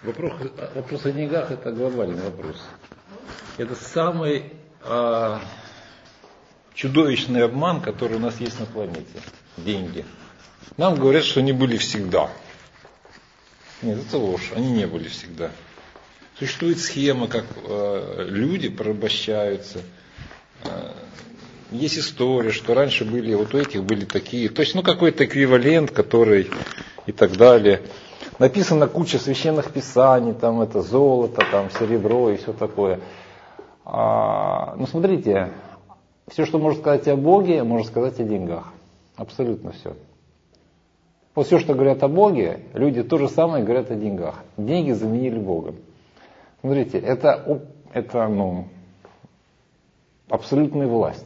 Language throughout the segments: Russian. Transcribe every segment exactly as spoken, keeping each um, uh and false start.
Вопрос, вопрос о деньгах – это глобальный вопрос. Это самый а, чудовищный обман, который у нас есть на планете. Деньги. Нам говорят, что они были всегда. Нет, это ложь. Они не были всегда. Существует схема, как э, люди порабощаются. Э, есть история, что раньше были, вот у этих были такие. То есть, ну, какой-то эквивалент, который и так далее. Написана куча священных писаний, там это золото, там серебро и все такое. А, ну, смотрите, все, что можно сказать о Боге, можно сказать о деньгах. Абсолютно все. Вот все, что говорят о Боге, люди то же самое говорят о деньгах. Деньги заменили Бога. Смотрите, это, это ну, абсолютная власть.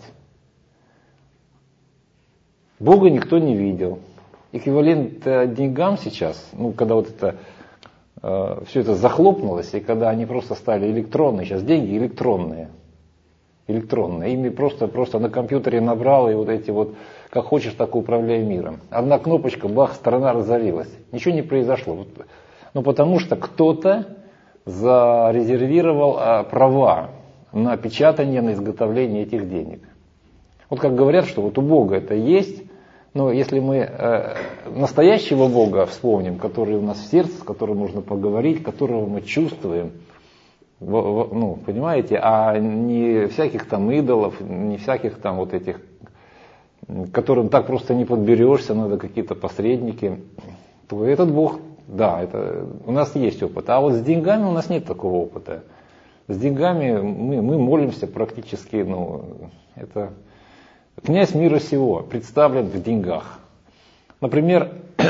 Бога никто не видел. Эквивалент деньгам сейчас, ну, когда вот это, э, все это захлопнулось, и когда они просто стали электронные, сейчас деньги электронные. Электронные. Ими просто, просто на компьютере набрал, и вот эти вот, как хочешь, так и управляй миром. Одна кнопочка, бах, страна разорилась. Ничего не произошло. Ну, потому что кто-то зарезервировал а, права на печатание, на изготовление этих денег. Вот как говорят, что вот у Бога это есть, но если мы э, настоящего Бога вспомним, который у нас в сердце, с которым можно поговорить, которого мы чувствуем, в, в, ну, понимаете, а не всяких там идолов, не всяких там вот этих, к которым так просто не подберешься, надо какие-то посредники, то этот Бог, да, это, у нас есть опыт. А вот с деньгами у нас нет такого опыта. С деньгами мы, мы молимся практически, ну, это... Князь мира сего представлен в деньгах. Например,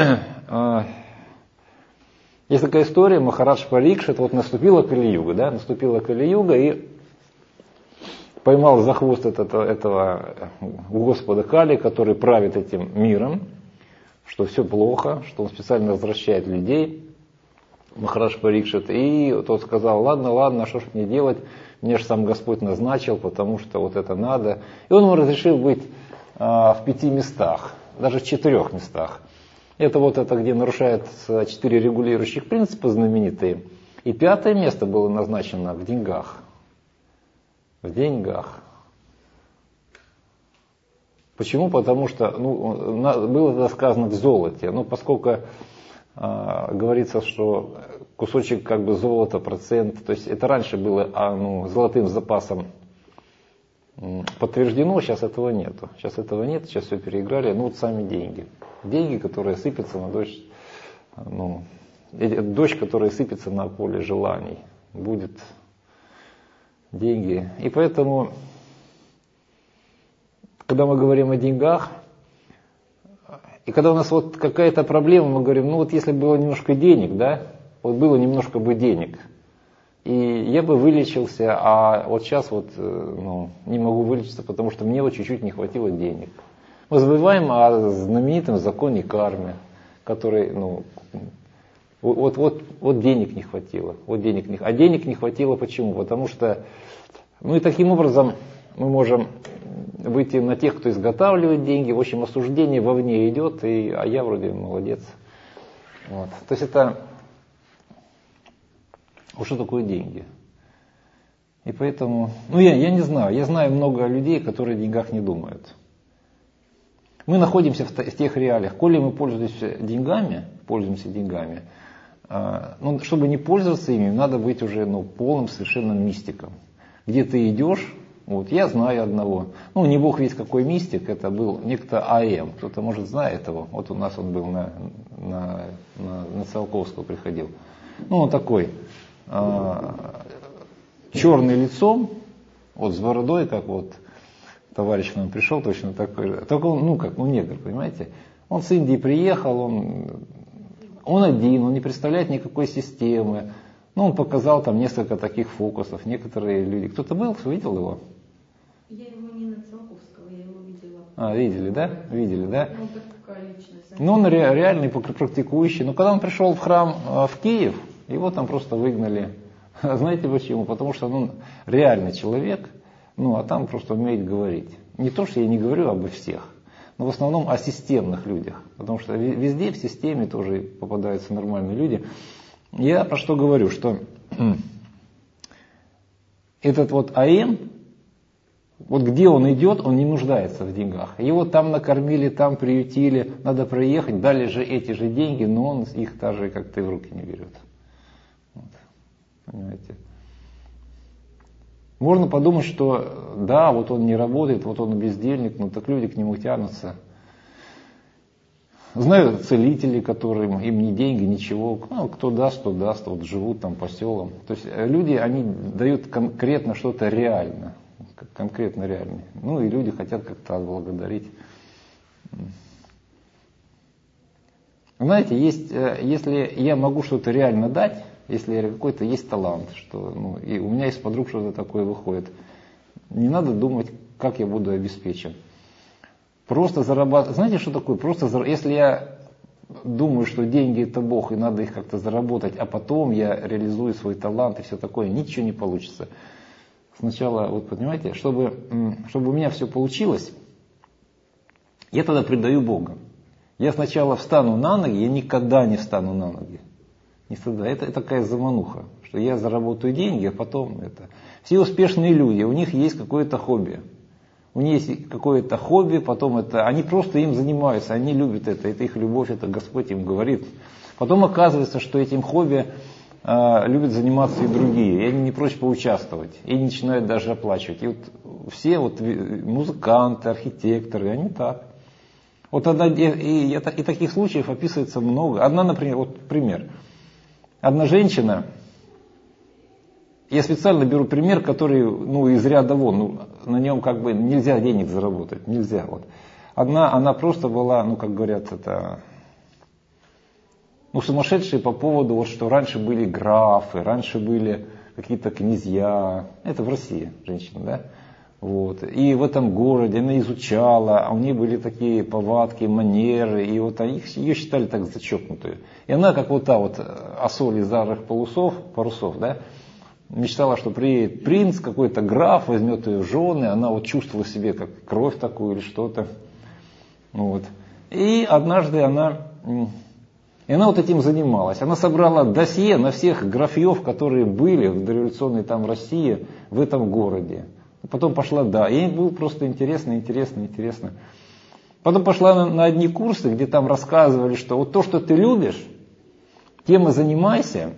есть такая история, Махарадж Парикшит, вот наступила Кали-юга, да, наступила Кали-юга и поймал за хвост этого, этого Господа Кали, который правит этим миром, что все плохо, что он специально возвращает людей, Махарадж Парикшит, и тот сказал, ладно, ладно, что ж мне делать? Мне же сам Господь назначил, потому что вот это надо. И он ему разрешил быть а, в пяти местах, даже в четырех местах. Это вот это, где нарушаются четыре регулирующих принципа знаменитые. И пятое место было назначено в деньгах. В деньгах. Почему? Потому что ну, было это сказано в золоте. Но поскольку а, говорится, что кусочек как бы золота, процент, то есть это раньше было а, ну, золотым запасом подтверждено, сейчас этого нету. Сейчас этого нет, сейчас все переиграли. Ну вот сами деньги. Деньги, которые сыпятся на дождь, ну, дождь, которая сыпется на поле желаний. Будет деньги. И поэтому, когда мы говорим о деньгах, и когда у нас вот какая-то проблема, мы говорим, ну вот если было немножко денег, да, вот было немножко бы денег, и я бы вылечился, а вот сейчас вот ну, не могу вылечиться, потому что мне вот чуть-чуть не хватило денег. Мы забываем о знаменитом законе кармы, который, ну, вот, вот, вот денег не хватило, вот денег не, а денег не хватило почему? Потому что, ну и таким образом мы можем выйти на тех, кто изготавливает деньги, в общем, осуждение вовне идет, и, а я вроде молодец. Вот. То есть это, вот что такое деньги? И поэтому, ну я, я не знаю, я знаю много людей, которые о деньгах не думают. Мы находимся в, в тех реалиях, коли мы пользуемся деньгами, пользуемся деньгами, э, ну, чтобы не пользоваться ими, надо быть уже ну, полным совершенным мистиком. Где ты идешь, вот, я знаю одного, ну не бог весь какой мистик, это был некто А.М., кто-то может знает его, вот у нас он был на, на, на, на Циолковского приходил, ну он такой, э, черный лицом, вот с бородой, как вот товарищ к нам пришел, точно такой, только он, ну как, ну негр, понимаете, он с Индии приехал, он, он один, он не представляет никакой системы, ну он показал там несколько таких фокусов, некоторые люди, кто-то был, видел его? Я его не на Циолковского, я его видела. А, видели, да? Видели, да? Ну, такая личность. Ну, он ре- реальный практикующий. Но когда он пришел в храм э, в Киев, его там просто выгнали. Знаете почему? Потому что он реальный человек, ну, а там просто умеет говорить. Не то, что я не говорю обо всех, но в основном о системных людях. Потому что везде в системе тоже попадаются нормальные люди. я про что говорю, что этот вот АМ, вот где он идет, он не нуждается в деньгах. Его там накормили, там приютили, надо проехать, дали же эти же деньги, но он их даже как-то в руки не берет. Вот. Понимаете? Можно подумать, что да, вот он не работает, вот он бездельник, но так люди к нему тянутся. Знаю целителей, которым им ни деньги, ничего, ну, кто даст, то даст, вот живут там по селам. То есть люди, они дают конкретно что-то реально, конкретно реально. Ну и люди хотят как-то отблагодарить. Знаете, есть, если я могу что-то реально дать, если какой-то есть талант, что, ну, и у меня из подруг что-то такое выходит, не надо думать, как я буду обеспечен. Просто зарабатывать. Знаете, что такое? Просто зар... Если я думаю, что деньги это Бог, и надо их как-то заработать, а потом я реализую свой талант и все такое, ничего не получится. Сначала, вот понимаете, чтобы, чтобы у меня все получилось, я тогда предаю Бога. Я сначала встану на ноги, я никогда не встану на ноги. Никогда. Это, это такая замануха, что я заработаю деньги, а потом это. Все успешные люди, у них есть какое-то хобби. У них есть какое-то хобби, потом это, они просто им занимаются, они любят это, это их любовь, это Господь им говорит. Потом оказывается, что этим хобби э, любят заниматься и другие, и они не прочь поучаствовать, и начинают даже оплачивать. И вот все вот музыканты, архитекторы, они так. Вот одна, и, и, и таких случаев описывается много. Одна, например, вот пример. Одна женщина, я специально беру пример, который, ну, из ряда вон, ну, на нем как бы нельзя денег заработать, нельзя. Вот. Одна, она просто была, ну, как говорят, это, ну, сумасшедшие по поводу, вот, что раньше были графы, раньше были какие-то князья, это в России женщина, да, вот. И в этом городе она изучала, а у нее были такие повадки, манеры, и вот они, ее считали так зачокнутую. И она, как вот та вот осоль из зарых полусов, парусов, да, мечтала, что приедет принц, какой-то граф, возьмет ее в жены, она вот чувствовала в себе как кровь такую или что-то. Вот. И однажды она, и она вот этим занималась. Она собрала досье на всех графьев, которые были в дореволюционной там России, в этом городе. Потом пошла, да, ей было просто интересно, интересно, интересно. Потом пошла на, на одни курсы, где там рассказывали, что вот то, что ты любишь, тем и занимайся.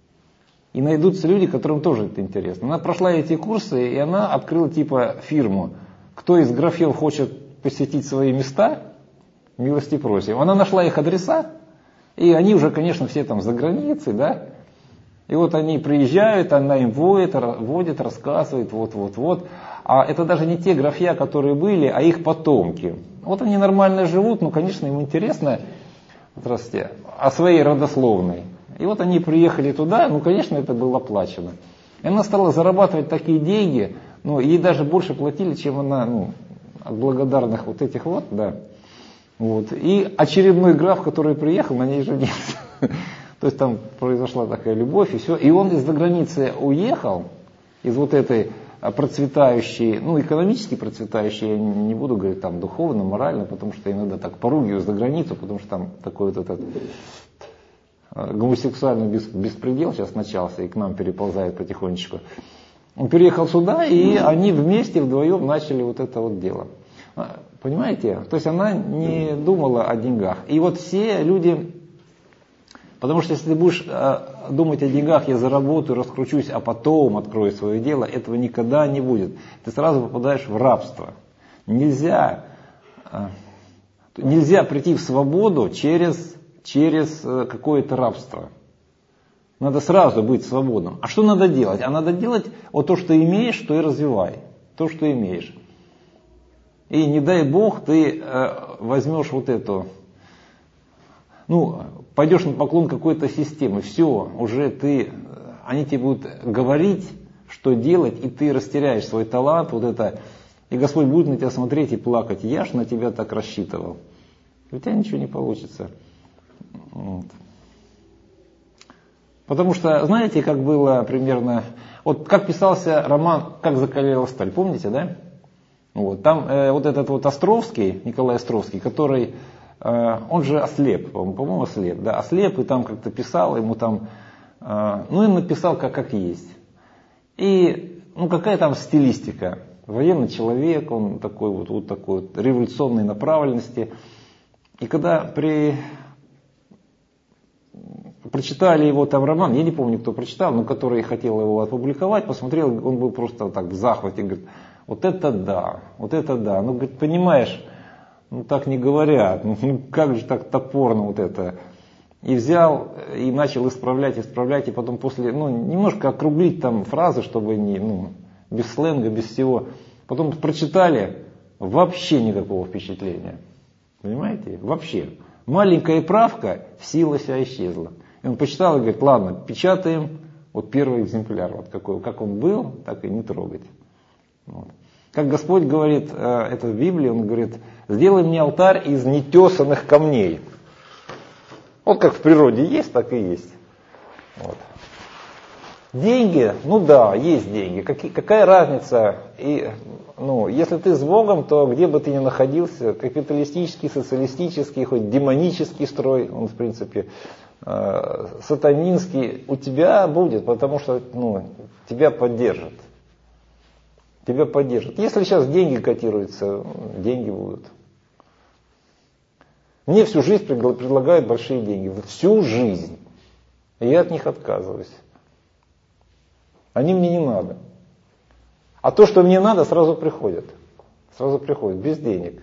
И найдутся люди, которым тоже это интересно. Она прошла эти курсы, и она открыла типа фирму. Кто из графьев хочет посетить свои места, милости просим. Она нашла их адреса, и они уже, конечно, все там за границей, да. И вот они приезжают, она им водит, водит, рассказывает, вот-вот-вот. А это даже не те графья, которые были, а их потомки. Вот они нормально живут, но, конечно, им интересно, здравствуйте, о своей родословной. И вот они приехали туда, ну, конечно, это было оплачено. И она стала зарабатывать такие деньги, ну, ей даже больше платили, чем она, ну, от благодарных вот этих вот, да. Вот. И очередной граф, который приехал, на ней женился. То есть там произошла такая любовь, и все. И он из-за границы уехал, из вот этой процветающей, ну, экономически процветающей, я не буду говорить там духовно, морально, потому что иногда так поругиваю за границу, потому что там такой вот этот гомосексуальный беспредел сейчас начался и к нам переползает потихонечку. Он переехал сюда, и они вместе, вдвоем начали вот это вот дело. Понимаете? То есть она не думала о деньгах. И вот все люди, потому что если ты будешь думать о деньгах, я заработаю, раскручусь, а потом открою свое дело, этого никогда не будет. Ты сразу попадаешь в рабство. Нельзя, нельзя прийти в свободу через... через какое-то рабство. Надо сразу быть свободным. А что надо делать? А надо делать вот то, что имеешь, то и развивай. То, что имеешь. И не дай Бог, ты э, возьмешь вот эту, ну, пойдешь на поклон какой-то системы. Все, уже ты, они тебе будут говорить, что делать, и ты растеряешь свой талант, вот это, и Господь будет на тебя смотреть и плакать. Я ж на тебя так рассчитывал. У тебя ничего не получится. Вот. Потому что, знаете, как было примерно, вот как писался роман «Как закалила сталь», помните, да? Вот, там э, вот этот вот Островский, Николай Островский, который, э, он же ослеп, по-моему, по-моему, ослеп, да, ослеп, и там как-то писал, ему там Ну и написал как, как есть. И ну, какая там стилистика? Военный человек, он такой вот, вот такой вот революционной направленности. И когда при... прочитали его там роман, я не помню, кто прочитал, но который хотел его опубликовать, посмотрел, он был просто так в захвате, говорит, вот это да, вот это да. Ну, говорит, понимаешь, ну так не говорят, ну, ну как же так топорно вот это. И взял, и начал исправлять, исправлять, и потом после, ну, немножко округлить там фразы, чтобы не, ну, без сленга, без всего. Потом прочитали, вообще никакого впечатления. Понимаете? Вообще. Маленькая правка, сила вся исчезла. И он почитал и говорит, ладно, печатаем вот первый экземпляр, вот какой, как он был, так и не трогать. Вот. Как Господь говорит, это в Библии, Он говорит, сделай мне алтарь из нетесанных камней. Вот как в природе есть, так и есть. Вот. Деньги, ну да, есть деньги. Какие, какая разница? И, ну, если ты с Богом, то где бы ты ни находился, капиталистический, социалистический, хоть демонический строй, он в принципе э, сатанинский, у тебя будет, потому что ну, тебя поддержат. Тебя поддержат. Если сейчас деньги котируются, деньги будут. Мне всю жизнь предлагают большие деньги. Всю жизнь. И я от них отказываюсь. Они мне не надо. А то, что мне надо, сразу приходит. Сразу приходит, без денег.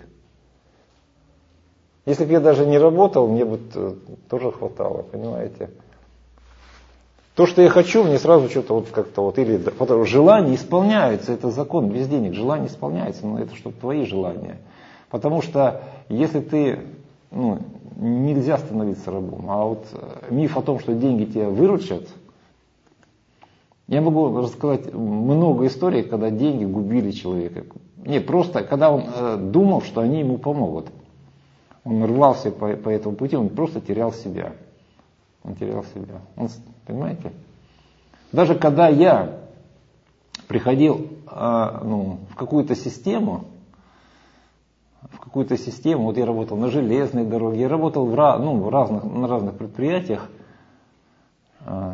Если бы я даже не работал, мне бы тоже хватало, понимаете? То, что я хочу, мне сразу что-то вот как-то вот, или желания исполняются, это закон, без денег, желания исполняются, но это чтобы твои желания. Потому что если ты, ну, нельзя становиться рабом, а вот миф о том, что деньги тебя выручат, я могу рассказать много историй, когда деньги губили человека. Не, просто когда он э, думал, что они ему помогут. Он рвался по, по этому пути, он просто терял себя. Он терял себя. Он, понимаете? Даже когда я приходил э, ну, в какую-то систему, в какую-то систему, вот я работал на железной дороге, я работал в, ну, в разных, на разных предприятиях, э,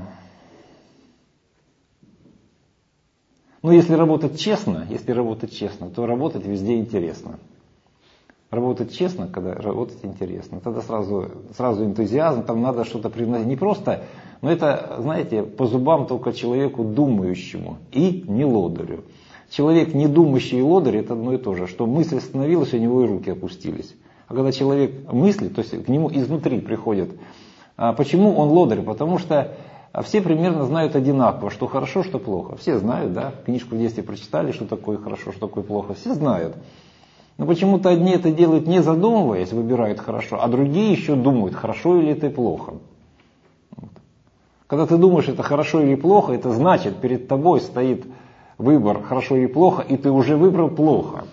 но если работать честно, если работать честно, то работать везде интересно. Работать честно, когда работать интересно, тогда сразу, сразу энтузиазм, там надо что-то привносить. Не просто, но это, знаете, по зубам только человеку думающему и не лодырю. Человек не думающий и лодырь, это одно и то же, что мысль остановилась, у него и руки опустились. А когда человек мыслит, то есть к нему изнутри приходит. А почему он лодырь? Потому что все примерно знают одинаково, что хорошо, что плохо. Все знают, да, книжку в детстве прочитали, что такое хорошо, что такое плохо. Все знают. Но почему-то одни это делают не задумываясь, выбирают хорошо, а другие еще думают, хорошо или это плохо. Вот. Когда ты думаешь, это хорошо или плохо, это значит, перед тобой стоит выбор, хорошо или плохо, и ты уже выбрал плохо.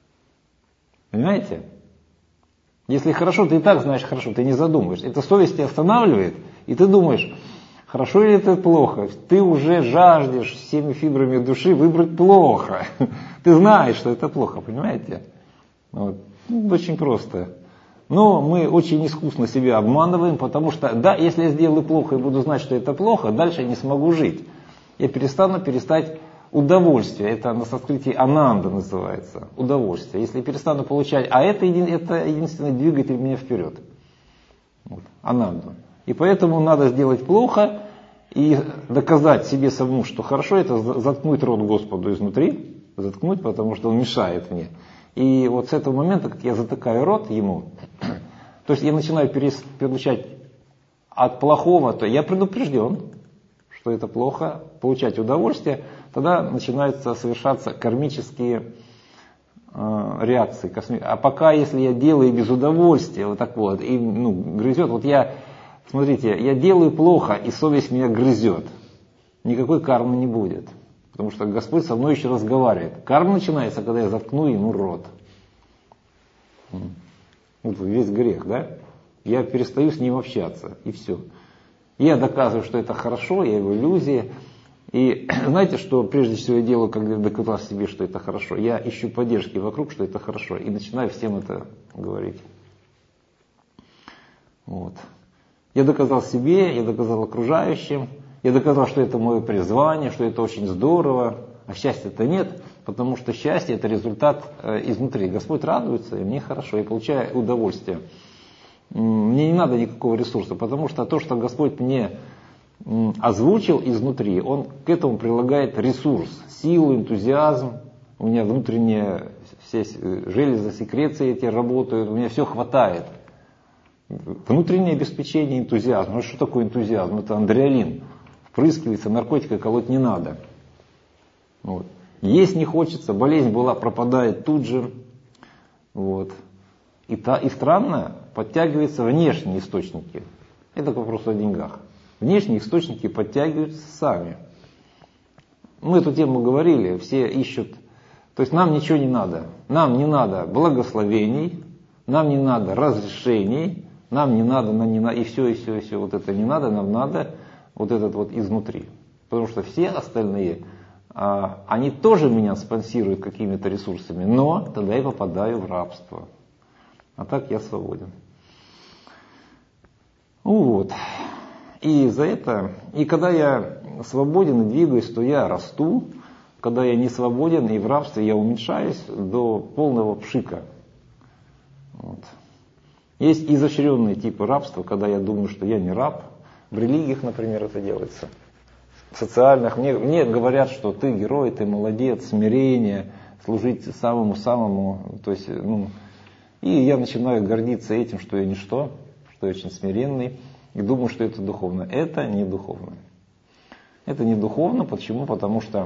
Понимаете? Если хорошо, ты и так знаешь хорошо, ты не задумываешь. Это совесть тебя останавливает, и ты думаешь, хорошо или это плохо. Ты уже жаждешь всеми фибрами души выбрать плохо. Ты знаешь, что это плохо, понимаете? Вот. Ну, очень просто. Но мы очень искусно себя обманываем, потому что, да, если я сделаю плохо и буду знать, что это плохо, дальше я не смогу жить. Я перестану перестать удовольствие. Это на санскрите ананда называется. Удовольствие. Если я перестану получать, а это, един, это единственный двигатель меня вперед. Вот. Ананду. И поэтому надо сделать плохо и доказать себе самому, что хорошо, это заткнуть рот Господу изнутри, заткнуть, потому что он мешает мне. И вот с этого момента, как я затыкаю рот ему, то есть я начинаю получать от плохого, то я предупрежден, что это плохо, получать удовольствие, тогда начинаются совершаться кармические э, реакции. А пока, если я делаю без удовольствия, вот так вот, и ну, грызет, вот я, смотрите, я делаю плохо, и совесть меня грызет, никакой кармы не будет. Потому что Господь со мной еще разговаривает. Карма начинается, когда я заткну ему рот. Вот весь грех, да? Я перестаю с ним общаться, и все. Я доказываю, что это хорошо, я в иллюзии. И знаете, что прежде всего я делаю, когда доказал себе, что это хорошо? Я ищу поддержки вокруг, что это хорошо, и начинаю всем это говорить. Вот. Я доказал себе, я доказал окружающим, Я доказал, что это мое призвание, что это очень здорово, а счастья-то нет, потому что счастье – это результат изнутри. Господь радуется, и мне хорошо, я получаю удовольствие. Мне не надо никакого ресурса, потому что то, что Господь мне озвучил изнутри, Он к этому прилагает ресурс, силу, энтузиазм. У меня внутренние все железы, секреции эти работают, у меня все хватает. Внутреннее обеспечение, энтузиазм. Ну что такое энтузиазм? Это адреналин. Впрыскивается, наркотика колоть не надо. Вот. Есть не хочется, болезнь была, пропадает тут же. Вот. И, та, и странно, подтягиваются внешние источники. Это к вопросу о деньгах. Внешние источники подтягиваются сами. Мы эту тему говорили, все ищут. То есть нам ничего не надо. Нам не надо благословений, нам не надо разрешений, нам не надо, нам не надо, и все, и все, и все. Вот это не надо, нам надо вот этот вот изнутри. Потому что все остальные, а, они тоже меня спонсируют какими-то ресурсами, но тогда я попадаю в рабство. А так я свободен. Вот. И за это, и когда я свободен и двигаюсь, то я расту. Когда я не свободен и в рабстве, я уменьшаюсь до полного пшика. Вот. Есть изощренные типы рабства, когда я думаю, что я не раб. В религиях, например, это делается. В социальных. Мне, мне говорят, что ты герой, ты молодец, смирение, служить самому-самому. То есть, ну, и я начинаю гордиться этим, что я ничто, что я очень смиренный. И думаю, что это духовно. Это не духовно. Это не духовно. Почему? Потому что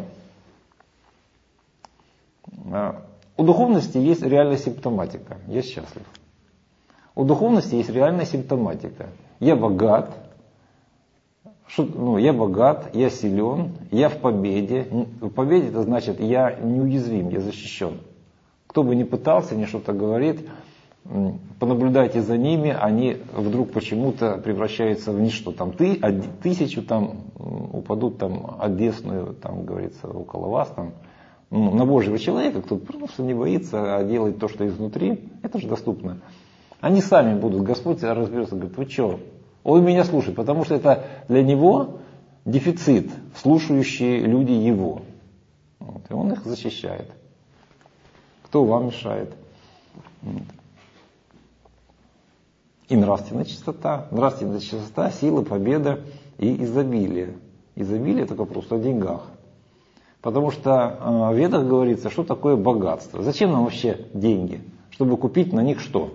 у духовности есть реальная симптоматика. Я счастлив. У духовности есть реальная симптоматика. Я богат. Ну, я богат, я силен, я в победе. В победе это значит, я неуязвим, я защищен. Кто бы ни пытался, ни что-то говорит, понаблюдайте за ними, они вдруг почему-то превращаются в ничто. Там ты, тысячу там упадут там одесную, там говорится, около вас, там, ну, на Божьего человека, кто просто не боится, а делает то, что изнутри, это же доступно. Они сами будут, Господь разберется, говорит, вы что? Он меня слушает, потому что это для него дефицит, слушающие люди его. Вот, и он их защищает. Кто вам мешает? Вот. И нравственная чистота. Нравственная чистота, сила, победа и изобилие. Изобилие это просто о деньгах. Потому что в Ведах говорится, что такое богатство. Зачем нам вообще деньги? Чтобы купить на них что?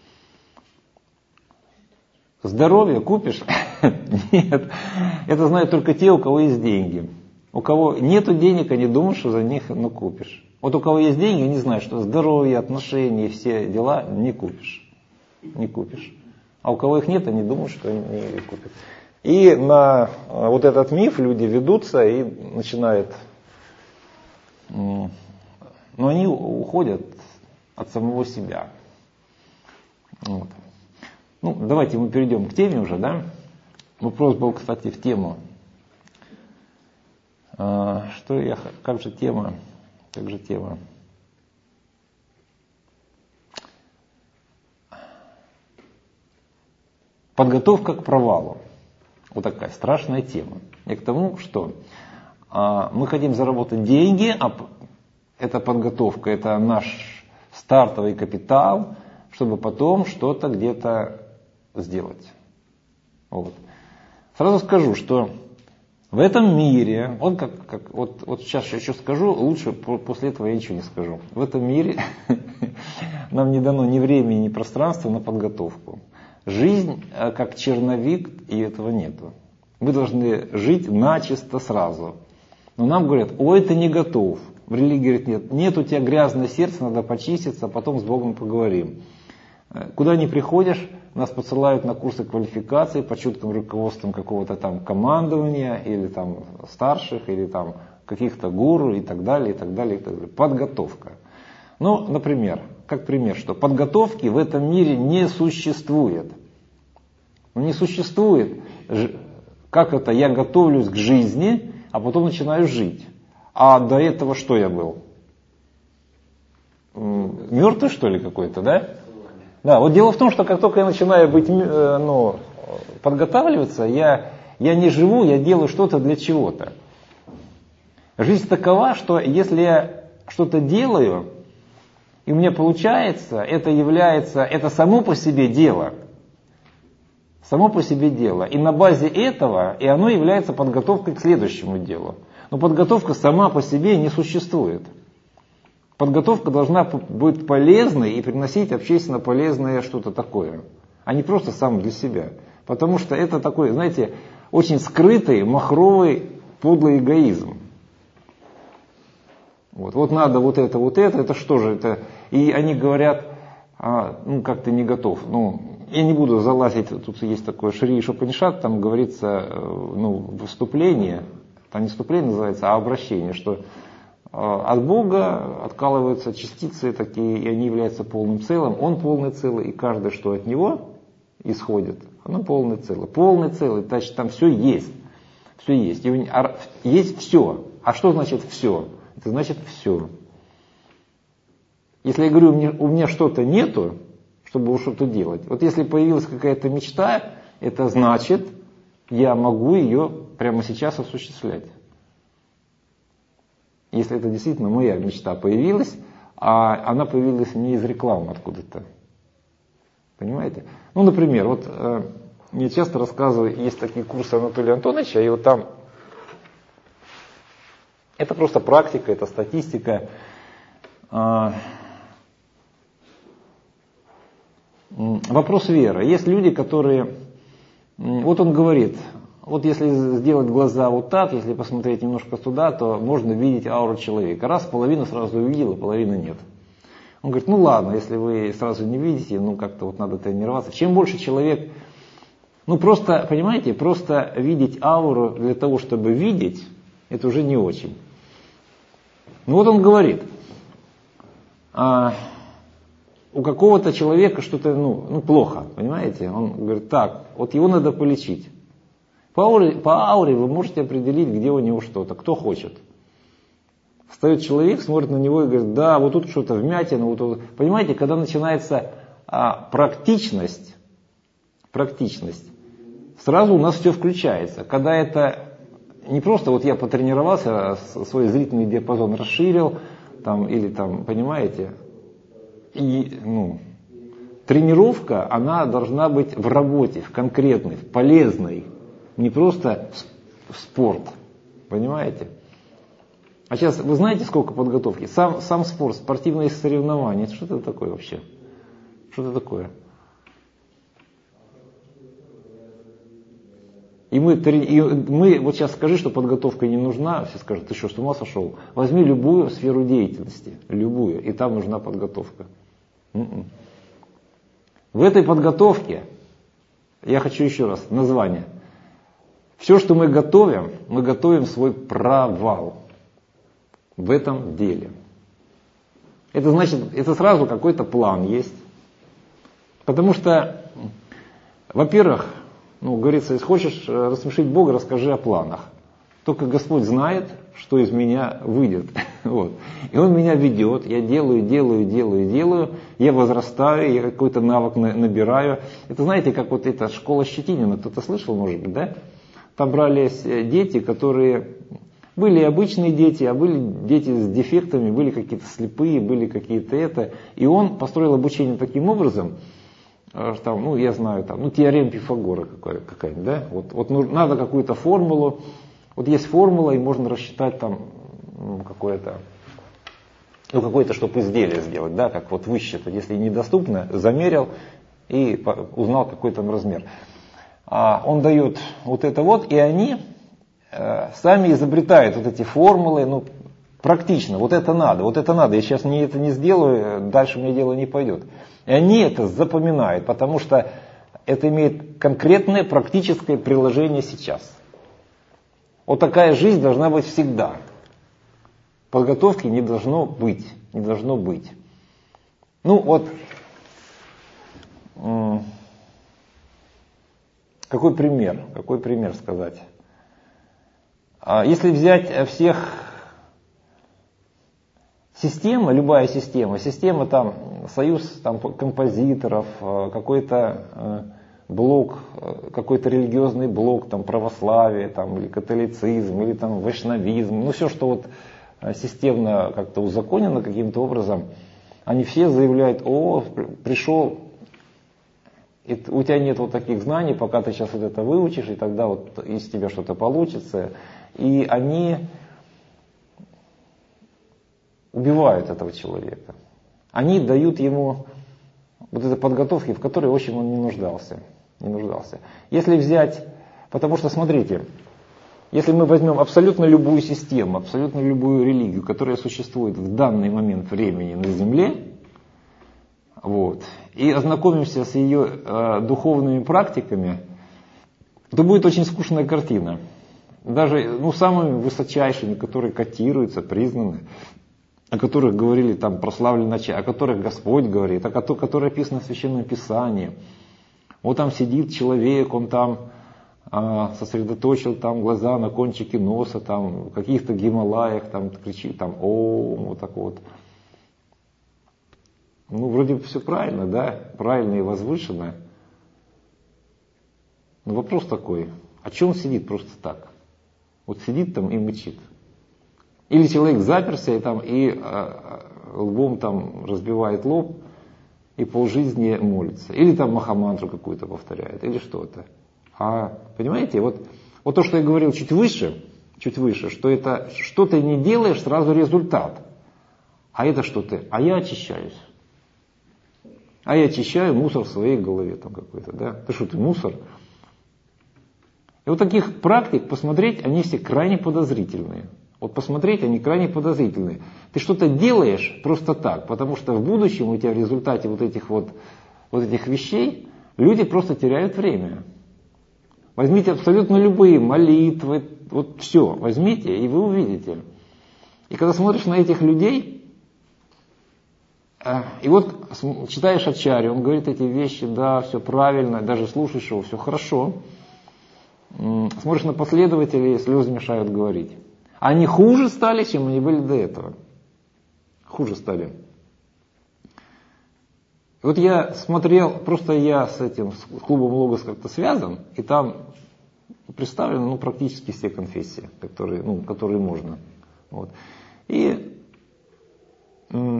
Здоровье купишь? Нет. Это знают только те, у кого есть деньги. У кого нету денег, они думают, что за них ну, купишь. Вот у кого есть деньги, они знают, что здоровье, отношения, все дела не купишь. Не купишь. А у кого их нет, они думают, что они не купят. И на вот этот миф люди ведутся и начинают... Но они уходят от самого себя. Вот. Ну, давайте мы перейдем к теме уже, да? Вопрос был, кстати, в тему. А, что я... Как же тема? Как же тема? Подготовка к провалу. Вот такая страшная тема. И к тому, что а, мы хотим заработать деньги, а это подготовка, это наш стартовый капитал, чтобы потом что-то где-то сделать. Вот. Сразу скажу, что в этом мире, вот, как, как, вот, вот сейчас еще скажу, лучше после этого я ничего не скажу. В этом мире нам не дано ни времени, ни пространства на подготовку. Жизнь как черновик, и этого нету. Мы должны жить начисто сразу. Но нам говорят, ой, ты не готов. В религии говорят, нет, нет у тебя грязное сердце, надо почиститься, а потом с Богом поговорим. Куда ни приходишь, нас посылают на курсы квалификации под чутким руководством какого-то там командования, или там старших, или там каких-то гуру, и так далее, и так далее, и так далее. Подготовка. Ну, например, как пример, что подготовки в этом мире не существует. Не существует, как это, я готовлюсь к жизни, а потом начинаю жить. А до этого что я был? Мертвый, что ли, какой-то, да? Да, вот дело в том, что как только я начинаю быть, ну, подготавливаться, я Я не живу, я делаю что-то для чего-то. Жизнь такова, что если я что-то делаю, и у меня получается, это является, это само по себе дело. Само по себе дело. И на базе этого, и оно является подготовкой к следующему делу. Но подготовка сама по себе не существует. Подготовка должна быть полезной и приносить общественно полезное что-то такое, а не просто сам для себя. Потому что это такой, знаете, очень скрытый, махровый, подлый эгоизм. Вот, вот надо вот это, вот это, это что же это? И они говорят, а, ну как ты не готов. Ну, я не буду залазить, тут есть такое Шри Ишупанишад, там говорится, ну, выступление, там не вступление называется, а обращение, что от Бога откалываются частицы такие, и они являются полным целым. Он полный целый, и каждое, что от него исходит, оно полное целое. Полный целый, значит, там все есть. Все есть. И есть все. А что значит все? Это значит все. Если я говорю, у меня, у меня что-то нету, чтобы что-то делать. Вот если появилась какая-то мечта, это значит, я могу ее прямо сейчас осуществлять. Если это действительно моя мечта появилась, а она появилась не из рекламы откуда-то. Понимаете? Ну, например, вот э, я часто рассказываю, есть такие курсы Анатолия Антоновича, и вот там это просто практика, это статистика. Э, вопрос веры. Есть люди, которые... Вот он говорит... Вот если сделать глаза вот так, если посмотреть немножко туда, то можно видеть ауру человека. Раз, половину сразу увидел, а половины нет. Он говорит, ну ладно, если вы сразу не видите, ну как-то вот надо тренироваться. Чем больше человек, ну просто, понимаете, просто видеть ауру для того, чтобы видеть, это уже не очень. Ну вот он говорит, а, у какого-то человека что-то, ну, ну плохо, понимаете? Он говорит, так, вот его надо полечить. По ауре, по ауре вы можете определить, где у него что-то, кто хочет. Встает человек, смотрит на него и говорит, да, вот тут что-то вмятина. Вот тут. Понимаете, когда начинается а, практичность, практичность, сразу у нас все включается. Когда это не просто вот я потренировался, свой зрительный диапазон расширил, там, или там, понимаете, и, ну, тренировка, она должна быть в работе, в конкретной, в полезной. Не просто в спорт, понимаете? А сейчас, вы знаете, сколько подготовки? Сам, сам спорт, спортивные соревнования, это что это такое вообще? Что это такое? И мы, и мы, вот сейчас скажи, что подготовка не нужна, все скажут, ты что, с ума сошел? Возьми любую сферу деятельности, любую, и там нужна подготовка. М-м. В этой подготовке, я хочу еще раз, название. Все, что мы готовим, мы готовим свой провал в этом деле. Это значит, это сразу какой-то план есть. Потому что, во-первых, ну, говорится, если хочешь рассмешить Бога, расскажи о планах. Только Господь знает, что из меня выйдет. Вот. И Он меня ведет, я делаю, делаю, делаю, делаю, я возрастаю, я какой-то навык набираю. Это знаете, как вот эта школа Щетинина, кто-то слышал, может быть, да? Там брались дети, которые были обычные дети, а были дети с дефектами, были какие-то слепые, были какие-то это. И он построил обучение таким образом, что там, ну я знаю, там, ну теорема Пифагора какая-нибудь, да? Вот, вот надо какую-то формулу, вот есть формула, и можно рассчитать там ну, какое-то, ну какое-то, чтобы изделие сделать, да, как вот высчитать, если недоступно, замерил и узнал какой там размер. Он дает вот это вот, и они э, сами изобретают вот эти формулы, ну, практично, вот это надо, вот это надо, я сейчас не, это не сделаю, дальше мне дело не пойдет. И они это запоминают, потому что это имеет конкретное практическое приложение сейчас. Вот такая жизнь должна быть всегда. Подготовки не должно быть, не должно быть. Ну вот... М- Какой пример? Какой пример сказать? Если взять всех система, любая система, система там, союз там, композиторов, какой-то блок, какой-то религиозный блок, там православие, там, или католицизм, или там вайшнавизм, ну все, что вот системно как-то узаконено каким-то образом, они все заявляют: о, пришел, и у тебя нет вот таких знаний, пока ты сейчас вот это выучишь, и тогда вот из тебя что-то получится. И они убивают этого человека. Они дают ему вот этой подготовки, в которой, в общем, он не нуждался. Не нуждался. Если взять, потому что, смотрите, если мы возьмем абсолютно любую систему, абсолютно любую религию, которая существует в данный момент времени на Земле, вот, и ознакомимся с ее э, духовными практиками, то будет очень скучная картина. Даже ну, самыми высочайшими, которые котируются, признаны, о которых говорили там прославлено, о которых Господь говорит, о которых описано в Священном Писании. Вот там сидит человек, он там а, сосредоточил там глаза на кончике носа, там в каких-то Гималаях, там кричит, там о, вот так вот. Ну, вроде все правильно, да, правильно и возвышенно. Но вопрос такой: а че он сидит просто так? Вот сидит там и мычит. Или человек заперся и, там, и э, лбом там разбивает лоб и полжизни молится. Или там махамантру какую-то повторяет, или что-то. А понимаете, вот, вот то, что я говорил чуть выше, чуть выше, что это что ты не делаешь, сразу результат. А это что ты? А я очищаюсь. А я очищаю мусор в своей голове там какой-то, да? Ты что, ты мусор? И вот таких практик посмотреть, они все крайне подозрительные. Вот посмотреть, они крайне подозрительные. Ты что-то делаешь просто так, потому что в будущем у тебя в результате вот этих вот, вот этих вещей люди просто теряют время. Возьмите абсолютно любые молитвы, вот все, возьмите, и вы увидите. И когда смотришь на этих людей, и вот читаешь Ачарью, он говорит эти вещи, да, все правильно, даже слушаешь его, все хорошо. Смотришь на последователей, слезы мешают говорить. Они хуже стали, чем они были до этого. Хуже стали. Вот я смотрел, просто я с этим, с клубом Логос как-то связан, и там представлены ну, практически все конфессии, которые, ну, которые можно. Вот. И м-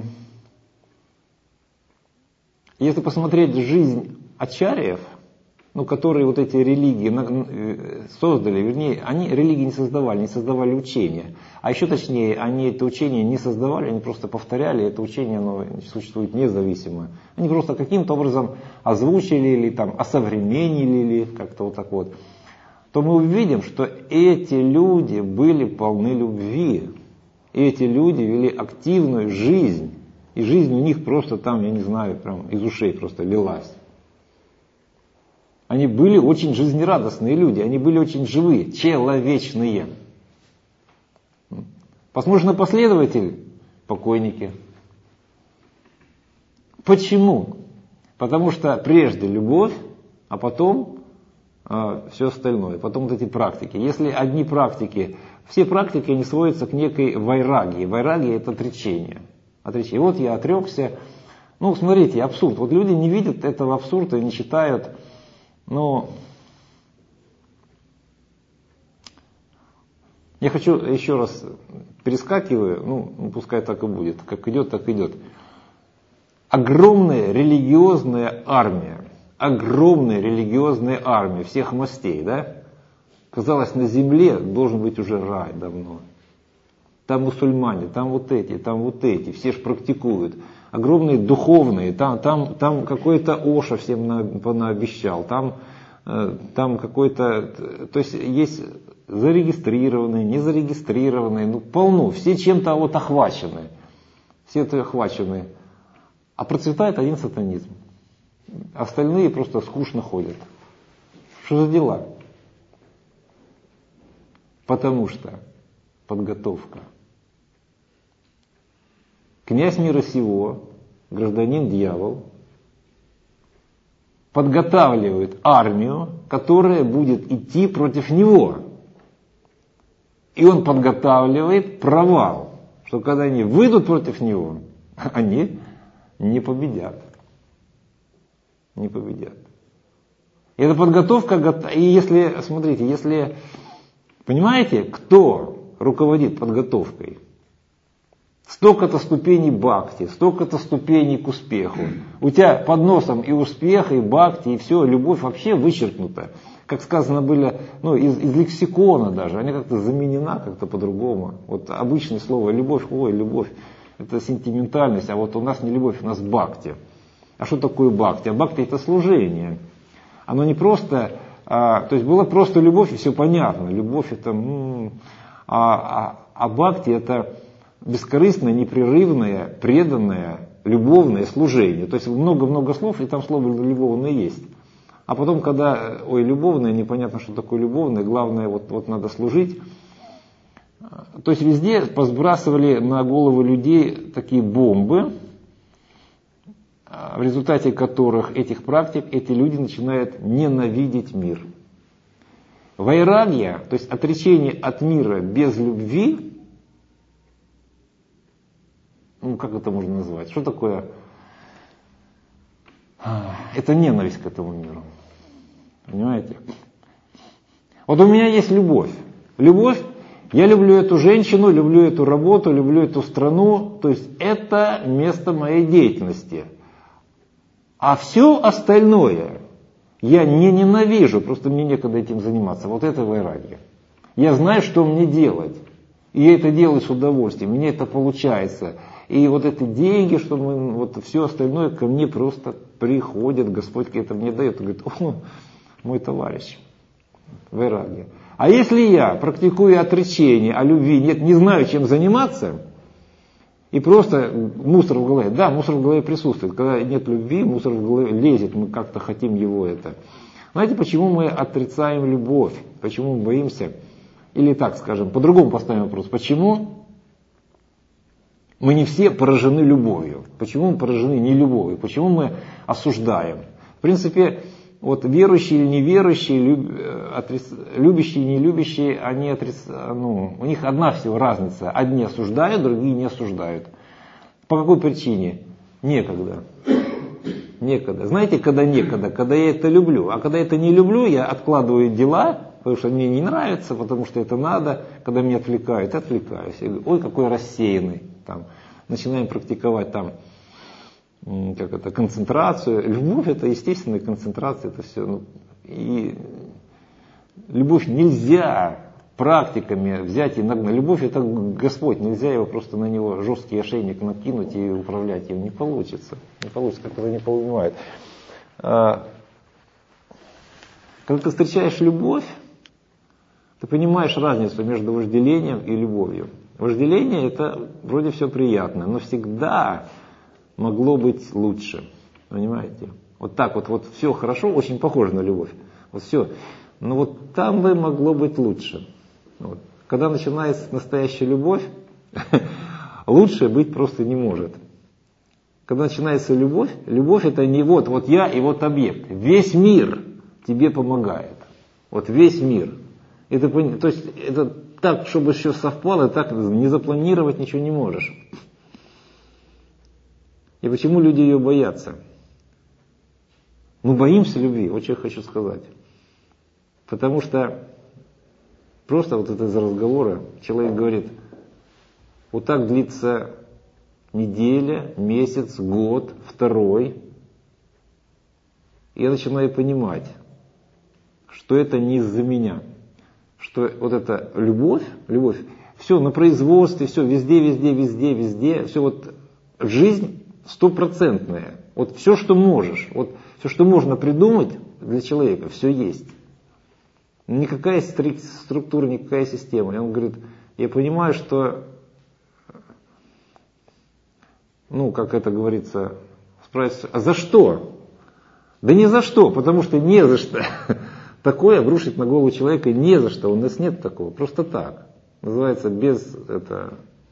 если посмотреть жизнь ачарьев, ну, которые вот эти религии создали, вернее, они религии не создавали, не создавали учения. А еще точнее, они это учение не создавали, они просто повторяли, это учение оно существует независимо. Они просто каким-то образом озвучили или там осовременили, или как-то вот так вот. То мы увидим, что эти люди были полны любви. И эти люди вели активную жизнь. И жизнь у них просто там, я не знаю, прям из ушей просто лилась. Они были очень жизнерадостные люди, они были очень живые, человечные. Посмотришь на последователей, покойники. Почему? Потому что прежде любовь, а потом э, все остальное, потом вот эти практики. Если одни практики, все практики они сводятся к некой вайрагии. Вайрагия это отречение. отречение. Вот я отрекся. Ну, смотрите, абсурд. Вот люди не видят этого абсурда и не считают. Но я хочу еще раз перескакиваю, ну пускай так и будет, как идет, так идет. Огромная религиозная армия, огромная религиозная армия всех мастей, да? Казалось, на земле должен быть уже рай давно. Там мусульмане, там вот эти, там вот эти, все ж практикуют. Огромные духовные, там, там, там какой-то Оша всем наобещал, там, там какой-то, то есть есть зарегистрированные, незарегистрированные, ну полно, все чем-то вот охвачены, все это охвачены, а процветает один сатанизм, остальные просто скучно ходят. Что за дела? Потому что подготовка. Князь мира сего, гражданин дьявол, подготавливает армию, которая будет идти против него. И он подготавливает провал, что когда они выйдут против него, они не победят. Не победят. И эта подготовка, и если, смотрите, если, понимаете, кто руководит подготовкой? Столько-то ступеней бхакти, столько-то ступеней к успеху. У тебя под носом и успех, и бхакти, и все, любовь вообще вычеркнута. Как сказано было, ну, из, из лексикона даже, она как-то заменена как-то по-другому. Вот обычное слово любовь, ой, любовь, это сентиментальность, а вот у нас не любовь, у нас бхакти. А что такое бхакти? А бхакти это служение. Оно не просто, а, то есть была просто любовь и все понятно. Любовь это, м-м, а, а, а бхакти это бескорыстное, непрерывное, преданное, любовное служение. То есть много-много слов, и там слово любовное есть. А потом, когда, ой, любовное, непонятно, что такое любовное, главное, вот, вот надо служить. То есть везде посбрасывали на головы людей такие бомбы, в результате которых этих практик эти люди начинают ненавидеть мир. Вайрагья, то есть отречение от мира без любви, ну как это можно назвать? Что такое? Это ненависть к этому миру. Понимаете? Вот у меня есть любовь. Любовь, я люблю эту женщину, люблю эту работу, люблю эту страну. То есть это место моей деятельности. А все остальное я не ненавижу, просто мне некогда этим заниматься. Вот это вайрагья. Я знаю, что мне делать. И я это делаю с удовольствием. Мне это получается. И вот эти деньги, что мы, вот все остальное ко мне просто приходит. Господь это мне дает. И говорит, о, мой товарищ. Вайрагья. А если я практикую отречение о любви, нет, не знаю, чем заниматься, и просто мусор в голове. Да, мусор в голове присутствует. Когда нет любви, мусор в голове лезет, мы как-то хотим его это. Знаете, почему мы отрицаем любовь? Почему мы боимся? Или так скажем, по-другому поставим вопрос. Почему мы не все поражены любовью? Почему мы поражены не любовью? Почему мы осуждаем? В принципе, вот верующие или неверующие, люб, отрис, любящие и нелюбящие, они отрис, ну, у них одна всего разница. Одни осуждают, другие не осуждают. По какой причине? Некогда. Некогда. Знаете, когда некогда? Когда я это люблю. А когда это не люблю, я откладываю дела, потому что мне не нравится, потому что это надо. Когда меня отвлекают, отвлекаюсь. Я говорю, ой, какой рассеянный. Там, начинаем практиковать там, как это, концентрацию. Любовь это естественная концентрация, это все. Ну, и любовь нельзя практиками взять и нагнать. Любовь это Господь, нельзя его просто на него жесткий ошейник накинуть и управлять им. Не получится. Не получится, как это не понимает. Когда ты встречаешь любовь, ты понимаешь разницу между вожделением и любовью. Вожделение это вроде все приятно, но всегда могло быть лучше. Понимаете? Вот так вот, вот все хорошо, очень похоже на любовь. Вот все. Но вот там бы могло быть лучше. Вот. Когда начинается настоящая любовь, лучше быть просто не может. Когда начинается любовь, любовь это не вот, вот я и вот объект. Весь мир тебе помогает. Вот весь мир. Это, то есть это так, чтобы все совпало, так не запланировать ничего не можешь. И почему люди ее боятся? Мы боимся любви, вот что я хочу сказать. Потому что просто вот это из разговора человек говорит, вот так длится неделя, месяц, год, второй. И я начинаю понимать, что это не из-за меня. Что вот эта любовь, любовь, все на производстве, все везде, везде, везде, везде, все вот жизнь стопроцентная. Вот все, что можешь, вот все, что можно придумать для человека, все есть. Никакая структура, никакая система. И он говорит, я понимаю, что, ну, как это говорится, спрашивается, а за что? Да не за что, потому что не за что. Такое обрушить на голову человека не за что. У нас нет такого, просто так. Называется без, это,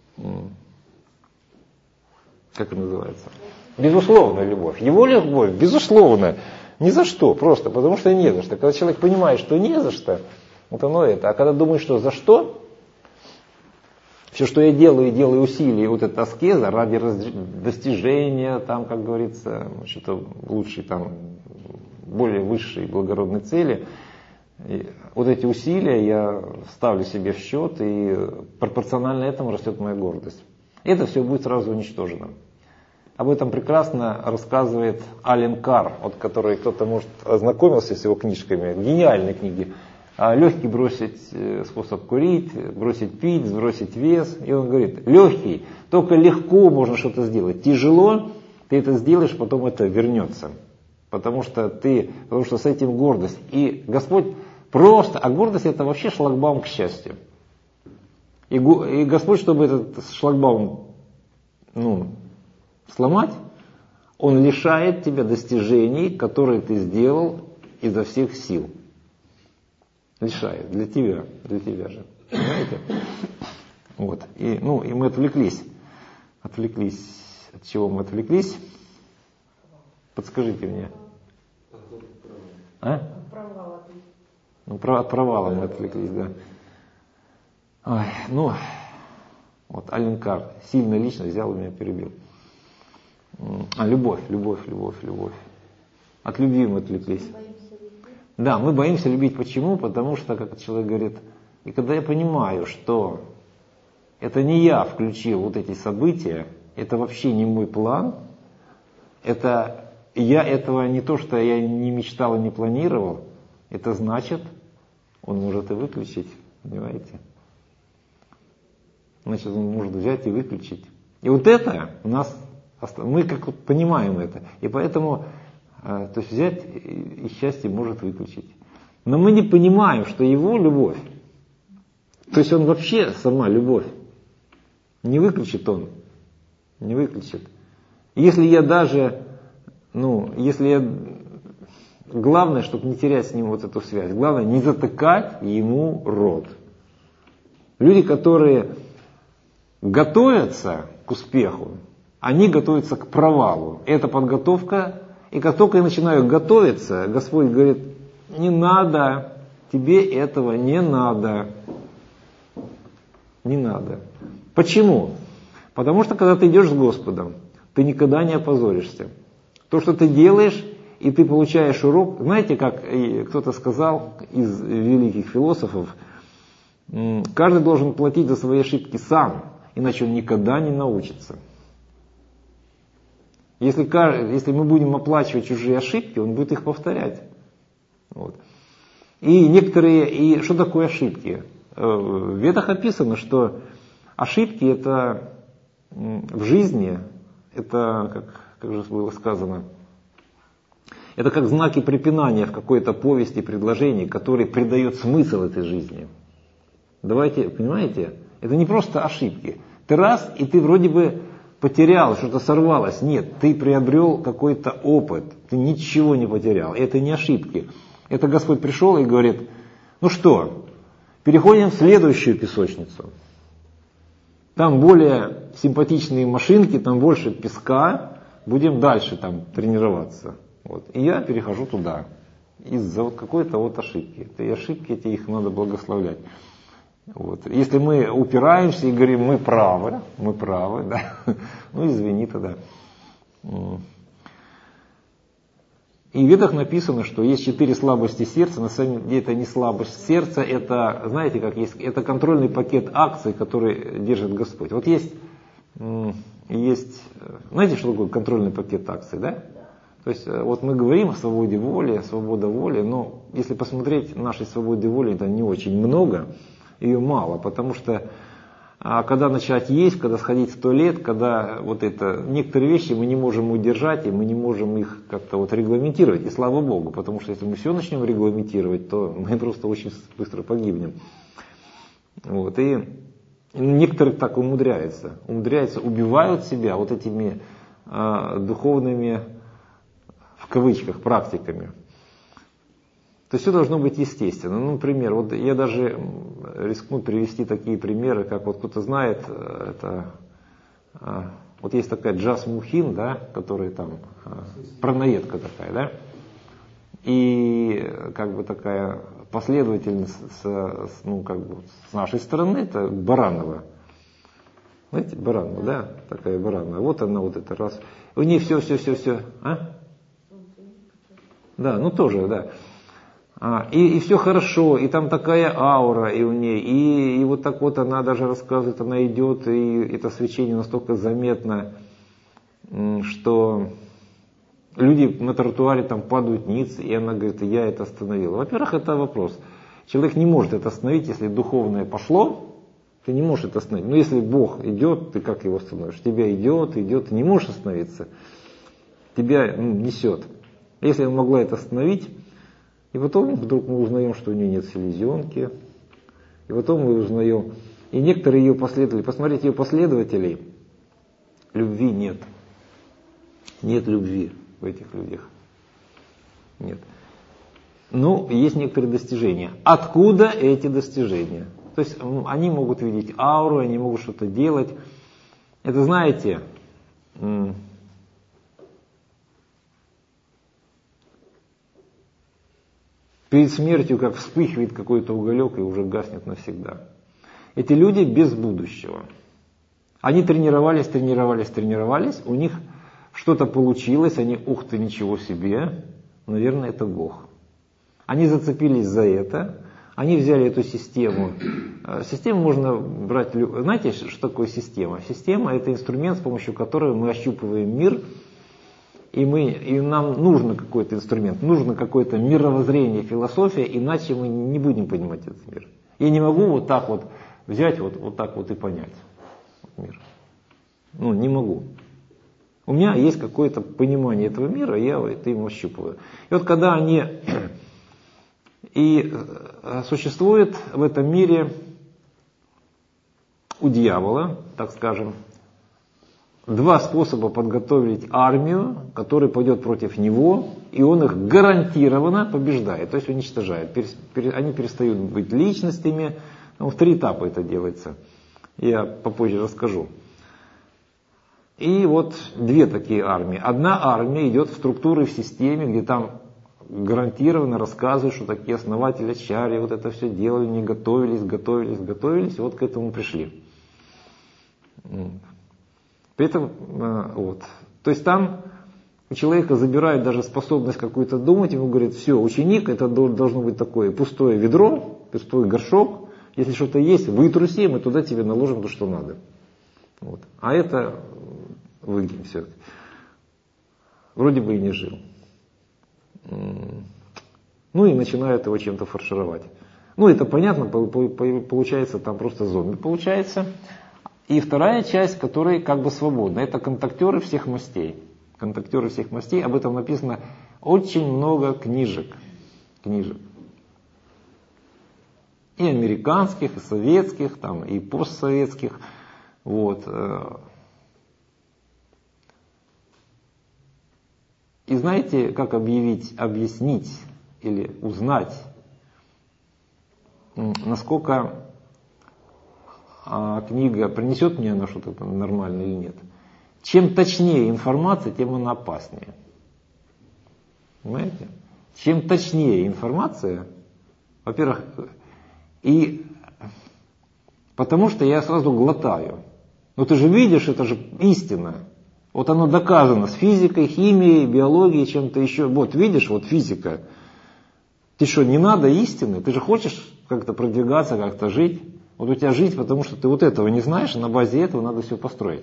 как это называется? Безусловная любовь. Его любовь, безусловно, ни за что, просто потому что не за что. Когда человек понимает, что не за что, вот оно это. А когда думает, что за что, все, что я делаю, делаю усилия, вот эта аскеза ради достижения, там, как говорится, что-то лучшей там более высшей благородной цели. И вот эти усилия я ставлю себе в счет, и пропорционально этому растет моя гордость. Это все будет сразу уничтожено. Об этом прекрасно рассказывает Ален Карр, вот, который кто-то, может, ознакомился с его книжками, гениальные книги. Легкий бросить способ курить, бросить пить, сбросить вес. И он говорит, легкий, только легко можно что-то сделать. Тяжело, ты это сделаешь, потом это вернется. Потому что ты, потому что с этим гордость. И Господь просто, а гордость это вообще шлагбаум к счастью. И, и Господь, чтобы этот шлагбаум, ну, сломать, Он лишает тебя достижений, которые ты сделал изо всех сил. Лишает. Для тебя. Для тебя же. Понимаете? Вот. И, ну, и мы отвлеклись. Отвлеклись. От чего мы отвлеклись? Подскажите мне. А? Ну, от провала мы отвлеклись, да. Ой, ну, вот Ален Карр, сильная личность, взял и меня перебил. А, любовь, любовь, любовь, любовь. От любви мы отвлеклись. Да, мы боимся любить. Почему? Потому что, как человек говорит, и когда я понимаю, что это не я включил вот эти события, это вообще не мой план, это я этого не то, что я не мечтал и не планировал, это значит, он может и выключить, понимаете? Значит, он может взять и выключить. И вот это у нас, мы как вот понимаем это, и поэтому, то есть взять и счастье может выключить. Но мы не понимаем, что его любовь, то есть он вообще сама любовь, не выключит он, не выключит. Если я даже, ну, если я, главное, чтобы не терять с ним вот эту связь, главное не затыкать ему рот. Люди, которые готовятся к успеху, они готовятся к провалу. Это подготовка, и как только я начинаю готовиться, Господь говорит, не надо, тебе этого не надо. Не надо. Почему? Потому что когда ты идешь с Господом, ты никогда не опозоришься. То, что ты делаешь, и ты получаешь урок, знаете, как кто-то сказал из великих философов, каждый должен платить за свои ошибки сам, иначе он никогда не научится. Если, если мы будем оплачивать чужие ошибки, он будет их повторять. Вот. И некоторые, и что такое ошибки? В Ведах описано, что ошибки это в жизни, это, как, как же было сказано, это как знаки препинания в какой-то повести, предложении, который придает смысл этой жизни. Давайте, понимаете, это не просто ошибки. Ты раз, и ты вроде бы потерял, что-то сорвалось. Нет, ты приобрел какой-то опыт, ты ничего не потерял. Это не ошибки. Это Господь пришел и говорит, ну что, переходим в следующую песочницу. Там более симпатичные машинки, там больше песка, будем дальше там тренироваться. Вот. И я перехожу туда из-за вот какой-то вот ошибки. И ошибки эти, их надо благословлять. Вот. Если мы упираемся и говорим, мы правы, мы правы, да, ну извини тогда. И в Ведах написано, что есть четыре слабости сердца, на самом деле это не слабость сердца, это, знаете, как есть, это контрольный пакет акций, который держит Господь. Вот есть, есть, знаете, что такое контрольный пакет акций, да? То есть вот мы говорим о свободе воли, свобода воли, но если посмотреть нашей свободы воли, это не очень много, ее мало, потому что а когда начать есть, когда сходить в туалет, когда вот это, некоторые вещи мы не можем удержать, и мы не можем их как-то вот регламентировать, и слава Богу, потому что если мы все начнем регламентировать, то мы просто очень быстро погибнем. Вот, и некоторые так умудряются, умудряются, убивают себя вот этими а, духовными, в кавычках, практиками. То есть все должно быть естественно. Ну, например, вот я даже рискну привести такие примеры, как вот кто-то знает, это, вот есть такая Джаз Мухин, да, которая там, праноедка такая, да, и как бы такая последовательность с, ну, как бы с нашей стороны, это Баранова. Знаете, Баранова, да, такая Баранова. Вот она вот это раз. У нее все, все, все, все. А? Да, ну тоже, да. А, и, и все хорошо, и там такая аура и у ней, и, и вот так вот она даже рассказывает, она идет, и это свечение настолько заметно, что люди на тротуаре там падают ниц, и она говорит, я это остановила. Во-первых, это вопрос. Человек не может это остановить, если духовное пошло, ты не можешь это остановить. Но если Бог идет, ты как его остановишь? Тебя идет, идет, ты не можешь остановиться. Тебя ну, несет. Если она могла это остановить, и потом вдруг мы узнаем, что у нее нет селезенки, и потом мы узнаем, и некоторые ее последователи, посмотрите, ее последователей, любви нет. Нет любви в этих людях. Нет. Ну, есть некоторые достижения. Откуда эти достижения? То есть они могут видеть ауру, они могут что-то делать. Это, знаете, перед смертью как вспыхивает какой-то уголек и уже гаснет навсегда. Эти люди без будущего. Они тренировались, тренировались, тренировались, у них что-то получилось, они, ух ты, ничего себе, наверное, это Бог. Они зацепились за это, они взяли эту систему. Систему можно брать, знаете, что такое система? Система – это инструмент, с помощью которого мы ощупываем мир, и, мы, и нам нужен какой-то инструмент, нужно какое-то мировоззрение, философия, иначе мы не будем понимать этот мир. Я не могу вот так вот взять, вот, вот так вот и понять мир. Ну, не могу. У меня есть какое-то понимание этого мира, я это им ощупываю. И вот когда они... И существует в этом мире у дьявола, так скажем, два способа подготовить армию, которая пойдет против него, и он их гарантированно побеждает, то есть уничтожает. Они перестают быть личностями. В три этапа это делается. Я попозже расскажу. И вот две такие армии. Одна армия идет в структуры, в системе, где там гарантированно рассказывают, что такие основатели ачарьи вот это все делали, не готовились, готовились, готовились, и вот к этому пришли. При этом, вот. То есть там у человека забирают даже способность какую-то думать, ему говорят, все, ученик, это должно быть такое пустое ведро, пустой горшок, если что-то есть, вытруси, мы туда тебе наложим то, что надо. Вот. А это выкинь все. Вроде бы и не жил. Ну и начинают его чем-то фаршировать. Ну это понятно, получается там просто зомби получается. И вторая часть, которая как бы свободна, это контактеры всех мастей. Контактеры всех мастей, об этом написано очень много книжек. Книжек. И американских, и советских, там, и постсоветских. Вот. И знаете, как объявить, объяснить или узнать, насколько а, книга принесет мне она что-то нормальное или нет? Чем точнее информация, тем она опаснее. Понимаете? Чем точнее информация, во-первых, и потому что я сразу глотаю. Но ты же видишь, это же истина. Вот оно доказано с физикой, химией, биологией, чем-то еще. Вот видишь, вот физика. Ты что, не надо истины? Ты же хочешь как-то продвигаться, как-то жить? Вот у тебя жить, потому что ты вот этого не знаешь, и на базе этого надо все построить.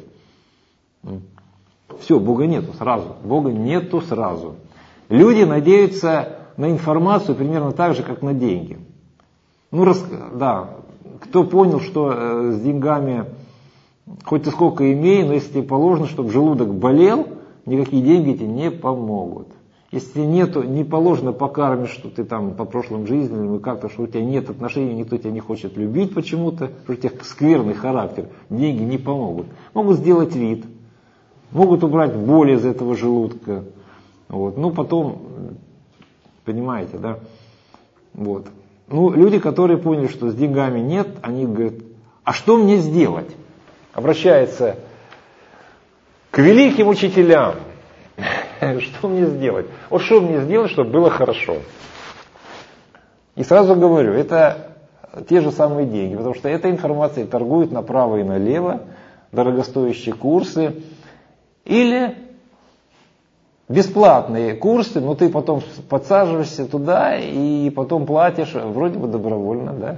Все, Бога нету сразу. Бога нету сразу. Люди надеются на информацию примерно так же, как на деньги. Ну, рас... да, кто понял, что э, с деньгами... Хоть ты сколько имей, но если тебе положено, чтобы желудок болел, никакие деньги тебе не помогут. Если тебе нету, не положено покармишь, что ты там по прошлым жизням, или как-то, что у тебя нет отношений, никто тебя не хочет любить почему-то, что у тебя скверный характер, деньги не помогут. Могут сделать вид, могут убрать боль из этого желудка. Вот. Ну, потом, понимаете, да? Вот. Ну, люди, которые поняли, что с деньгами нет, они говорят, а что мне сделать? Обращается к великим учителям. Что мне сделать? Вот что мне сделать, чтобы было хорошо? И сразу говорю, это те же самые деньги, потому что этой информацией торгуют направо и налево, дорогостоящие курсы. Или бесплатные курсы, но ты потом подсаживаешься туда и потом платишь, вроде бы добровольно, да?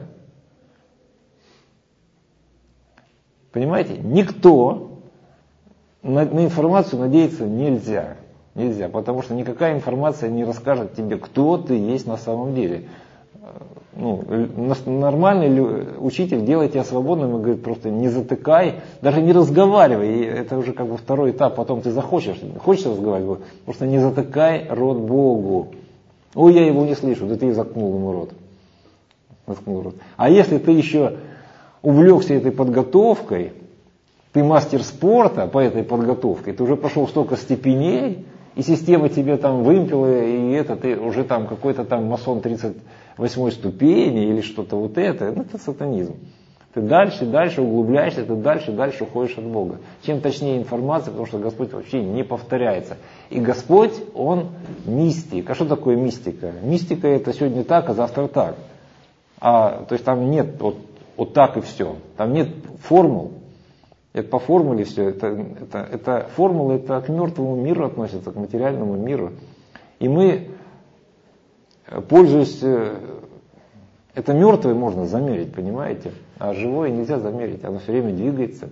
Понимаете? Никто на, на информацию надеяться нельзя. Нельзя, потому что никакая информация не расскажет тебе, кто ты есть на самом деле. Ну, нормальный учитель делает тебя свободным и говорит, просто не затыкай, даже не разговаривай. И это уже как бы второй этап, потом ты захочешь, хочешь разговаривать, просто не затыкай рот Богу. Ой, я его не слышу, да ты и заткнул ему рот. Заткнул рот. А если ты еще увлекся этой подготовкой, ты мастер спорта по этой подготовке, ты уже прошел столько степеней, и система тебе там вымпела, и это ты уже там какой-то там масон тридцать восьмой ступени или что-то вот это, ну, это сатанизм. Ты дальше, дальше углубляешься, ты дальше, дальше уходишь от Бога. Чем точнее информация, потому что Господь вообще не повторяется. И Господь, Он мистик. А что такое мистика? Мистика это сегодня так, а завтра так. А, то есть там нет вот, вот так и все. Там нет формул. Это по формуле все. Это, это, это формулы это к мертвому миру относятся, к материальному миру. И мы, пользуясь... Это мертвое можно замерить, понимаете? А живое нельзя замерить, оно все время двигается.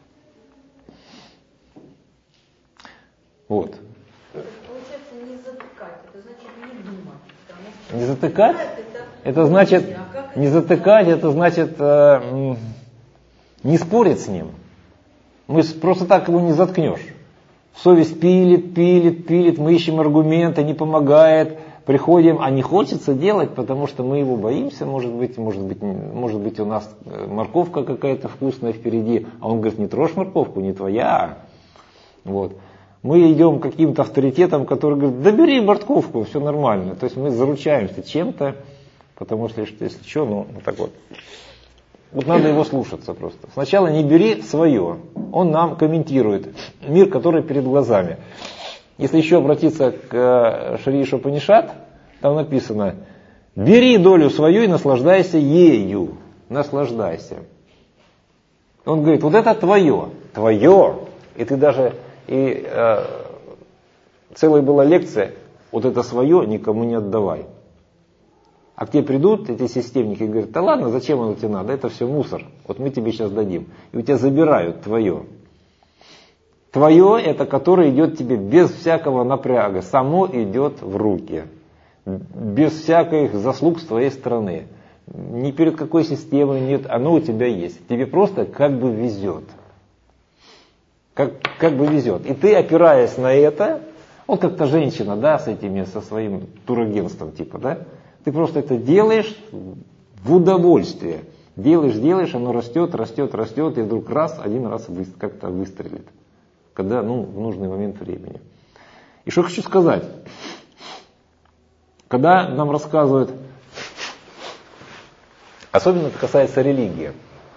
Вот. Получается, не затыкать, это значит не думать. Что не затыкать? Это, это значит, а не это затыкать, это значит э, не спорить с ним. Мы просто так его не заткнешь. Совесть пилит, пилит, пилит, мы ищем аргументы, не помогает. Приходим, а не хочется делать, потому что мы его боимся, может быть, может быть, может быть у нас морковка какая-то вкусная впереди, а он говорит, не трожь морковку, не твоя. Вот. Мы идем к каким-то авторитетам, которые говорят, да бери морковку, все нормально. То есть мы заручаемся чем-то, потому что, если что, ну, вот так вот. Вот надо его слушаться просто. Сначала не бери свое, он нам комментирует мир, который перед глазами. Если еще обратиться к Шри Ишупанишад, там написано, бери долю свою и наслаждайся ею. Наслаждайся. Он говорит, вот это твое, твое. И ты даже, и э, целая была лекция, вот это свое никому не отдавай. А к тебе придут эти системники и говорят, да ладно, зачем оно тебе надо, это все мусор. Вот мы тебе сейчас дадим. И у тебя забирают твое. Твое это, которое идет тебе без всякого напряга, само идет в руки, без всяких заслуг с твоей стороны. Ни перед какой системой нет, оно у тебя есть. Тебе просто как бы везет. Как, как бы везет. И ты, опираясь на это, вот как та женщина, да, с этими, со своим турагентством, типа, да, ты просто это делаешь в удовольствие. Делаешь, делаешь, оно растет, растет, растет, и вдруг раз, один раз как-то выстрелит. Когда, ну, в нужный момент времени. И что хочу сказать. Когда нам рассказывают, особенно это касается религии,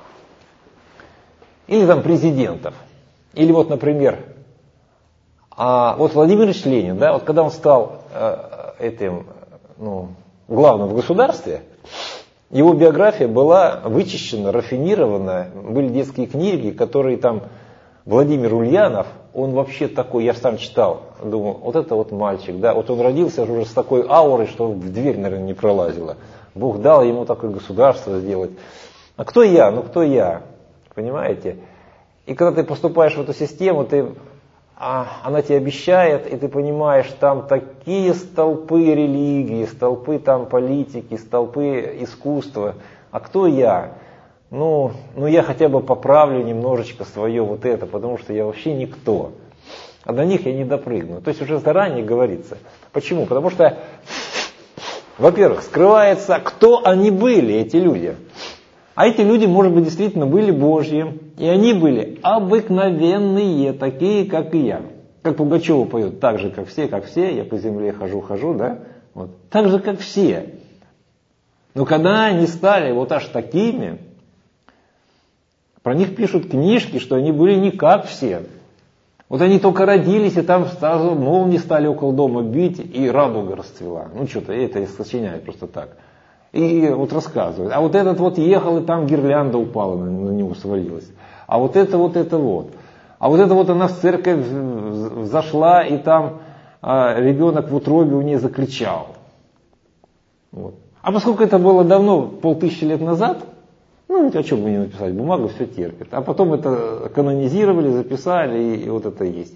или там президентов, или вот, например, а вот Владимир Ильич Ленин, да, вот когда он стал э, этим, ну, главным в государстве, его биография была вычищена, рафинирована, были детские книги, которые там Владимир Ульянов, он вообще такой, я сам читал, думал, вот это вот мальчик, да, вот он родился уже с такой аурой, что в дверь, наверное, не пролазила. Бог дал ему такое государство сделать. А кто я? Ну кто я? Понимаете? И когда ты поступаешь в эту систему, ты, а, она тебе обещает, и ты понимаешь, там такие столпы религии, столпы там политики, столпы искусства. А кто я? Ну, ну я хотя бы поправлю немножечко свое вот это, потому что я вообще никто. А до них я не допрыгну. То есть уже заранее говорится. Почему? Потому что, во-первых, скрывается, кто они были, эти люди. А эти люди, может быть, действительно были Божьи. И они были обыкновенные, такие, как и я. Как Пугачева поет, так же, как все, как все, я по земле хожу, хожу, да? Вот. Так же, как все. Но когда они стали вот аж такими, про них пишут книжки, что они были не как все. Вот они только родились, и там сразу молнии стали около дома бить, и радуга расцвела. Ну что-то, это сочиняют просто так. И вот рассказывают. А вот этот вот ехал, и там гирлянда упала, на, на него свалилась. А вот это вот, это вот. А вот это вот она в церковь зашла, и там а ребенок в утробе у нее закричал. Вот. А поскольку это было давно, полтысячи лет назад, ну, о чем бы не написать, бумага все терпит. А потом это канонизировали, записали, и, и вот это есть.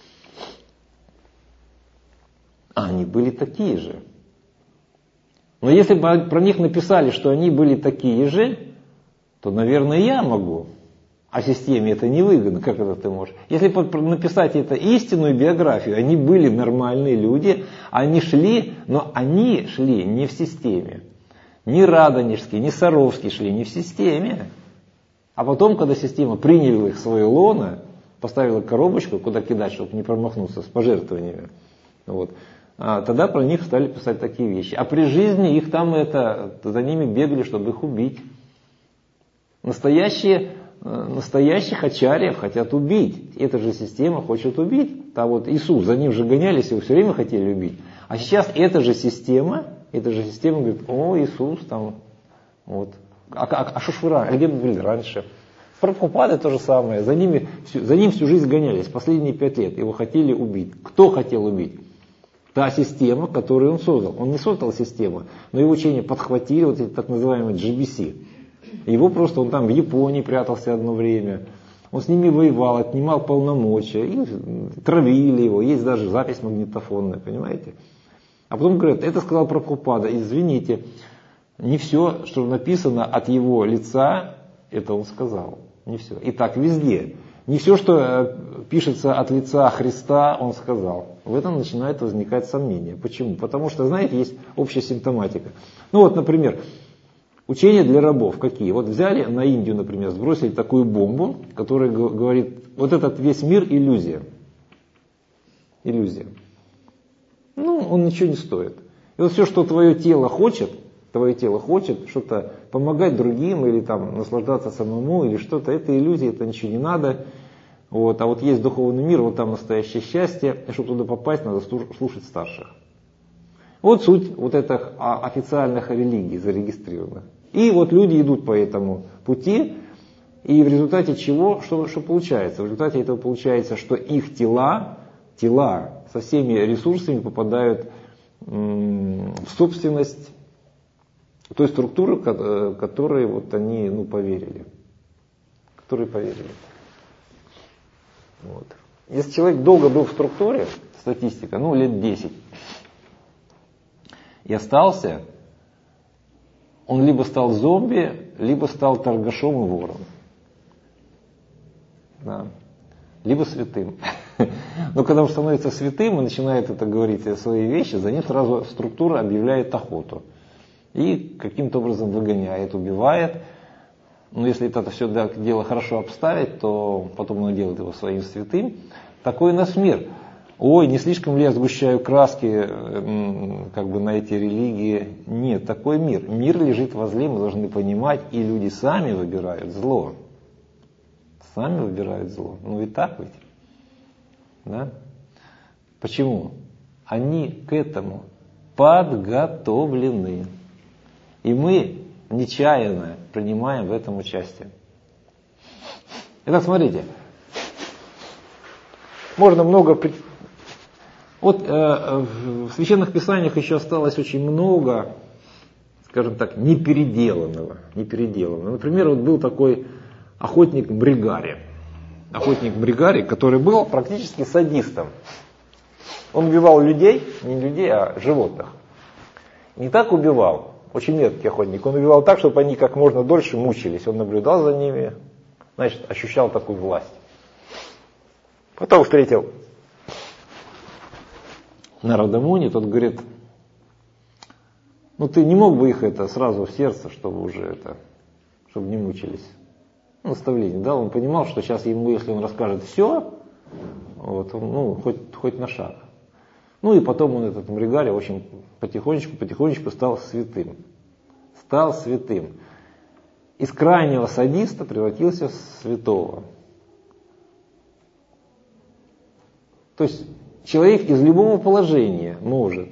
А они были такие же. Но если бы про них написали, что они были такие же, то, наверное, я могу. А системе это невыгодно. Как это ты можешь? Если написать это истинную биографию, они были нормальные люди, они шли, но они шли не в системе. Ни Радонежский, ни Саровский шли не в системе. А потом, когда система приняла их в свое лоно, поставила коробочку, куда кидать, чтобы не промахнуться с пожертвованиями, вот, а тогда про них стали писать такие вещи. А при жизни их там это, за ними бегали, чтобы их убить. Настоящие, настоящих ачарьев хотят убить. Эта же система хочет убить. Там вот Иисус, за ним же гонялись, его все время хотели убить. А сейчас эта же система, эта же система говорит: о, Иисус там, вот. А, а, а что ж вы раньше? А где вы были раньше? Прабхупада то же самое. За, ними, за ним всю жизнь гонялись. Последние пять лет его хотели убить. Кто хотел убить? Та система, которую он создал. Он не создал систему, но его учение подхватили, вот эти так называемые джи би си. Его просто, он там в Японии прятался одно время. Он с ними воевал, отнимал полномочия. И травили его. Есть даже запись магнитофонная, понимаете? А потом говорят: это сказал Прабхупада. Извините, не все, что написано от его лица, это он сказал. Не все. И так везде. Не все, что пишется от лица Христа, он сказал. В этом начинает возникать сомнение. Почему? Потому что, знаете, есть общая симптоматика. Ну вот, например, учения для рабов какие? Вот взяли на Индию, например, сбросили такую бомбу, которая говорит: вот этот весь мир иллюзия. Иллюзия. Ну, он ничего не стоит. И вот все, что твое тело хочет, твое тело хочет что-то помогать другим или там наслаждаться самому или что-то, это иллюзия, это ничего не надо. Вот. А вот есть духовный мир, вот там настоящее счастье, и чтобы туда попасть, надо слушать старших. Вот суть вот этих официальных религий зарегистрирована. И вот люди идут по этому пути, и в результате чего, что, что получается? В результате этого получается, что их тела, тела со всеми ресурсами попадают м- в собственность той структуры, которой вот они ну, поверили. Которые поверили. Вот. Если человек долго был в структуре, статистика, ну лет десять, и остался, он либо стал зомби, либо стал торгашом и вором. Да. Либо святым. Но когда он становится святым и начинает это говорить свои вещи, за ним сразу структура объявляет охоту. И каким-то образом выгоняет, убивает. Но если это все дело хорошо обставить, то потом он делает его своим святым. Такой у нас мир. Ой, не слишком ли я сгущаю краски как бы на эти религии? Нет, такой мир. Мир лежит возле, мы должны понимать, и люди сами выбирают зло. Сами выбирают зло. Ну и так ведь. Да? Почему? Они к этому подготовлены. И мы нечаянно принимаем в этом участие. Итак, смотрите. Можно много... Вот э, в священных писаниях еще осталось очень много, скажем так, непеределанного. непеределанного. Например, вот был такой охотник Бригари. Охотник Бригари, который был практически садистом. Он убивал людей, не людей, а животных. Не так убивал. Очень меткий охотник. Он убивал так, чтобы они как можно дольше мучились. Он наблюдал за ними, значит, ощущал такую власть. Потом встретил Нарада Муни, тот говорит: ну ты не мог бы их это сразу в сердце, чтобы уже это, чтобы не мучились. Наставление дал, он понимал, что сейчас ему, если он расскажет все, вот, он, ну, хоть, хоть на шаг. Ну и потом он, этот Мригари, очень потихонечку, потихонечку стал святым. Стал святым. Из крайнего садиста превратился в святого. То есть человек из любого положения может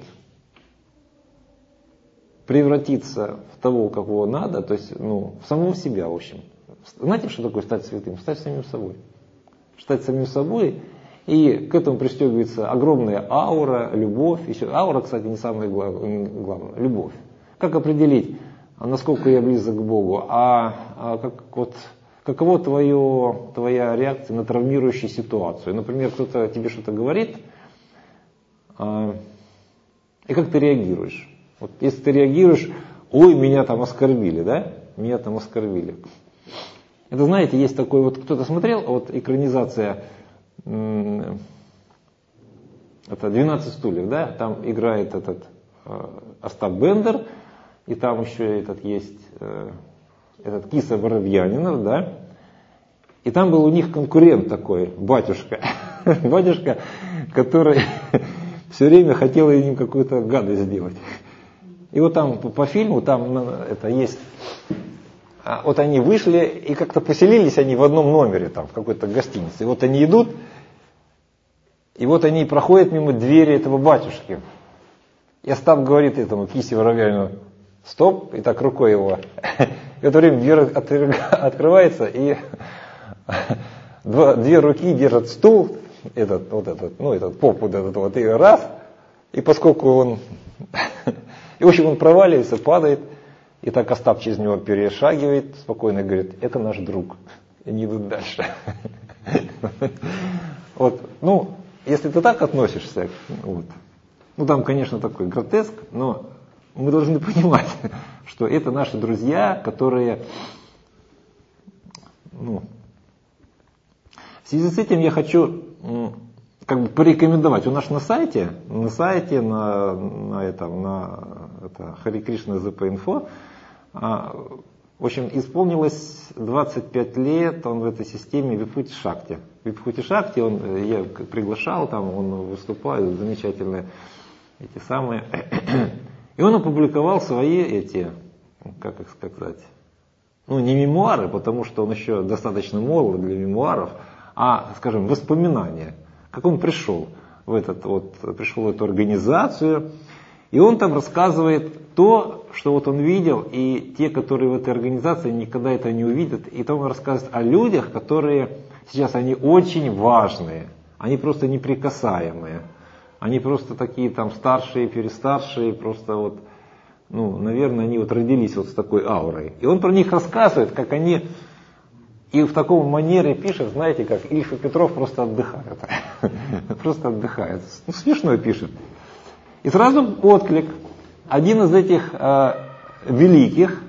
превратиться в того, кого надо, то есть ну, в самого себя, в общем. Знаете, что такое стать святым? Стать самим собой. Стать самим собой И к этому пристегивается огромная аура, любовь. Еще аура, кстати, не самое главное. Любовь. Как определить, насколько я близок к Богу? А, а как, вот, каково твое, твоя реакция на травмирующую ситуацию? Например, кто-то тебе что-то говорит, а, и как ты реагируешь? Вот если ты реагируешь, ой, меня там оскорбили, да? Меня там оскорбили. Это, знаете, есть такой, вот кто-то смотрел, вот экранизация, это двенадцать стульев, да? Там играет этот э, Остап Бендер, и там еще этот есть, э, этот Киса Воробьянинов, да? И там был у них конкурент такой, батюшка, батюшка, который все время хотел им какую-то гадость сделать. И вот там по, по фильму, там это есть, вот они вышли и как-то поселились они в одном номере, там, в какой-то гостинице. И вот они идут, и вот они проходят мимо двери этого батюшки. И Остап говорит этому Кисе Воробьянину, стоп, и так рукой его. И в это время дверь открывается, и две руки держат стул, этот, вот этот, ну, этот поп вот этот вот, и раз, и поскольку он, и в общем он проваливается, падает, и так Остап через него перешагивает, спокойно говорит, это наш друг, и они идут дальше. Вот, ну, если ты так относишься, вот, ну там, конечно, такой гротеск, но мы должны понимать, что это наши друзья, которые, ну, в связи с этим я хочу как бы порекомендовать. У нас на сайте, на сайте, на, на этом, на это, Hare Krishna зэ пэ инфо, в общем, исполнилось двадцать пять лет он в этой системе Вибхути Шакти. Вибхути Шакти, он, я приглашал, там он выступает, замечательные эти самые. И он опубликовал свои эти, как их сказать, ну не мемуары, потому что он еще достаточно молод для мемуаров, а, скажем, воспоминания. Как он пришел в этот вот, пришел в эту организацию, и он там рассказывает то, что вот он видел, и те, которые в этой организации никогда это не увидят, и там он рассказывает о людях, которые сейчас они очень важные, они просто неприкасаемые, они просто такие там старшие, перестаршие, просто вот, ну, наверное, они вот родились вот с такой аурой. И он про них рассказывает, как они, и в таком манере пишет, знаете, как Ильф и Петров просто отдыхают. Просто отдыхают. Ну, смешно пишет. И сразу отклик. Один из этих э, великих,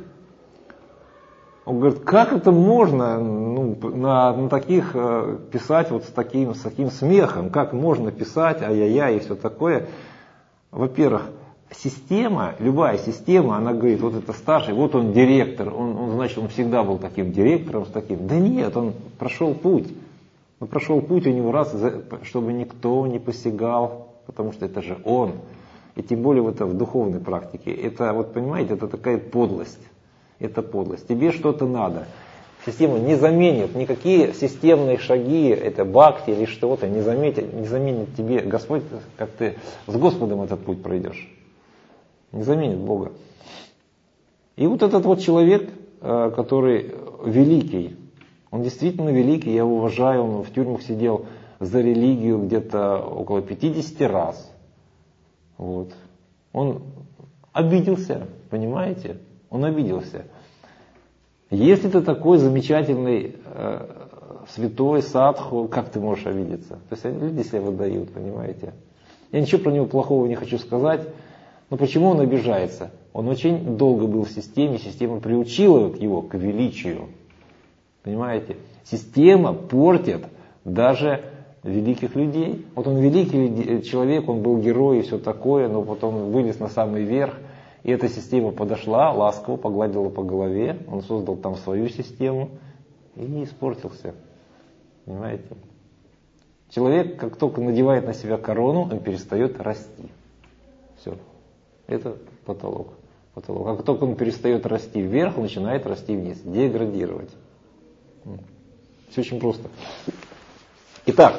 он говорит, как это можно ну, на, на таких э, писать вот с таким, с таким смехом, как можно писать ай-яй-яй и все такое. Во-первых, система, любая система, она говорит, вот это старший, вот он директор, он, он значит, он всегда был таким директором, с таким. Да нет, он прошел путь. Он прошел путь у него раз, чтобы никто не посягал, потому что это же он. И тем более это в духовной практике. Это, вот понимаете, это такая подлость. Это подлость. Тебе что-то надо. Систему не заменит, никакие системные шаги, это бхакти или что-то, не заменит, не заменит тебе Господь, как ты с Господом этот путь пройдешь. Не заменит Бога. И вот этот вот человек, который великий, он действительно великий, я его уважаю, он в тюрьмах сидел за религию где-то около пятьдесят раз. Вот. Он обиделся, понимаете? Он обиделся. Если ты такой замечательный э, святой садху, как ты можешь обидеться? То есть люди себя выдают, понимаете? Я ничего про него плохого не хочу сказать. Но почему он обижается? Он очень долго был в системе, система приучила его к величию. Понимаете? Система портит даже великих людей. Вот он великий человек, он был герой и все такое, но потом вылез на самый верх. И эта система подошла, ласково погладила по голове. Он создал там свою систему и не испортился. Понимаете? Человек, как только надевает на себя корону, он перестает расти. Все. Это потолок. потолок. Как только он перестает расти вверх, он начинает расти вниз, деградировать. Все очень просто. Итак,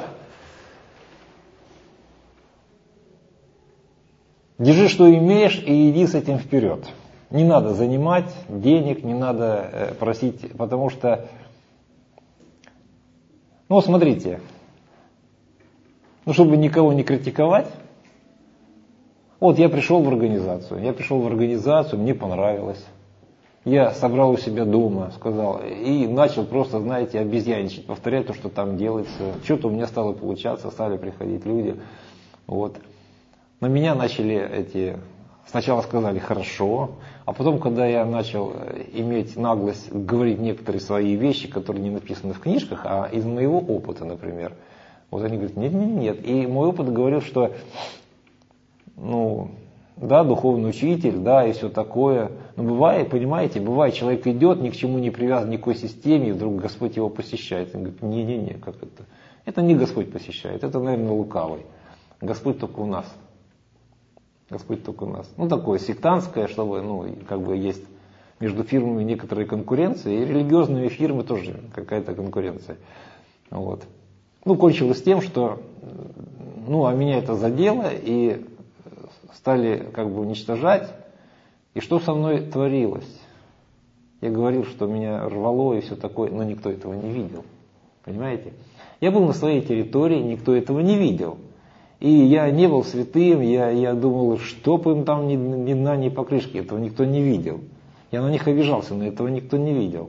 держи, что имеешь, и иди с этим вперед. Не надо занимать денег, не надо просить, потому что, ну смотрите, Ну, чтобы никого не критиковать. Вот я пришел в организацию, я пришел в организацию, мне понравилось. Я собрал у себя дома, сказал, и начал просто, знаете, обезьянничать, повторять то, что там делается. Что-то у меня стало получаться, стали приходить люди. Вот. На меня начали эти, сначала сказали хорошо, а потом, когда я начал иметь наглость говорить некоторые свои вещи, которые не написаны в книжках, а из моего опыта, например, вот они говорят, нет, нет, нет. И мой опыт говорил, что, ну, да, духовный учитель, да, и все такое. Но бывает, понимаете, бывает, человек идет, ни к чему не привязан, ни к какой системе, и вдруг Господь его посещает. Он говорит, не-не-не, как это? Это не Господь посещает, это, наверное, лукавый. Господь только у нас. Господь только у нас. Ну, такое сектантское, чтобы, ну, как бы есть между фирмами некоторые конкуренции, и религиозными фирмами тоже какая-то конкуренция. Вот. Ну, кончилось тем, что, ну, а меня это задело, и стали как бы уничтожать. И что со мной творилось? Я говорил, что меня рвало и все такое, но никто этого не видел. Понимаете? Я был на своей территории, никто этого не видел. И я не был святым, я, я думал, что бы им там ни, ни на, ни покрышки, этого никто не видел. Я на них обижался, но этого никто не видел.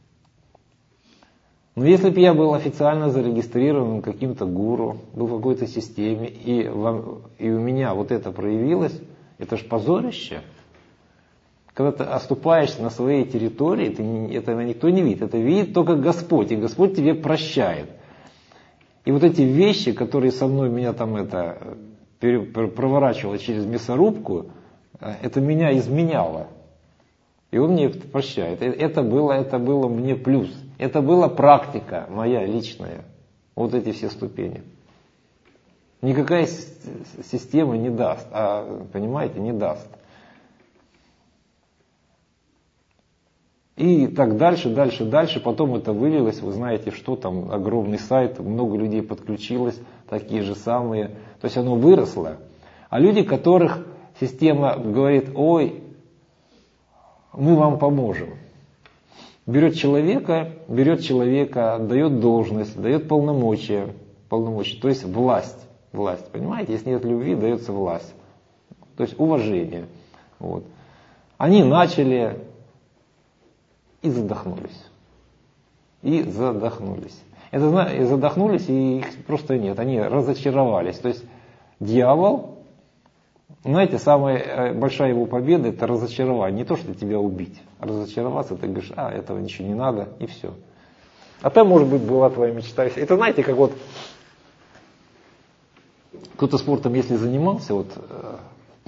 Но если бы я был официально зарегистрированным каким-то гуру, был в какой-то системе, и, вам, и у меня вот это проявилось, это же позорище. Когда ты оступаешься на своей территории, ты, этого никто не видит, это видит только Господь, и Господь тебе прощает. И вот эти вещи, которые со мной меня там это проворачивало через мясорубку, это меня изменяло. И он мне это прощает. Это было, это было мне плюс. Это была практика моя личная. Вот эти все ступени. Никакая система не даст. А, понимаете, не даст. И так дальше, дальше, дальше. Потом это вылилось. Вы знаете, что там, огромный сайт. Много людей подключилось. Такие же самые. То есть оно выросло. А люди, которых система говорит, ой, мы вам поможем. Берет человека, берет человека, дает должность, дает полномочия, полномочия, то есть власть, власть, понимаете? Если нет любви, дается власть, то есть уважение. Вот. Они начали и задохнулись, и задохнулись. Это и задохнулись, и их просто нет, они разочаровались. То есть дьявол, знаете, самая большая его победа — это разочарование. Не то, что тебя убить, а разочароваться, ты говоришь, а, этого ничего не надо, и все. А там, может быть, была твоя мечта. Это, знаете, как вот кто-то спортом, если занимался, вот э,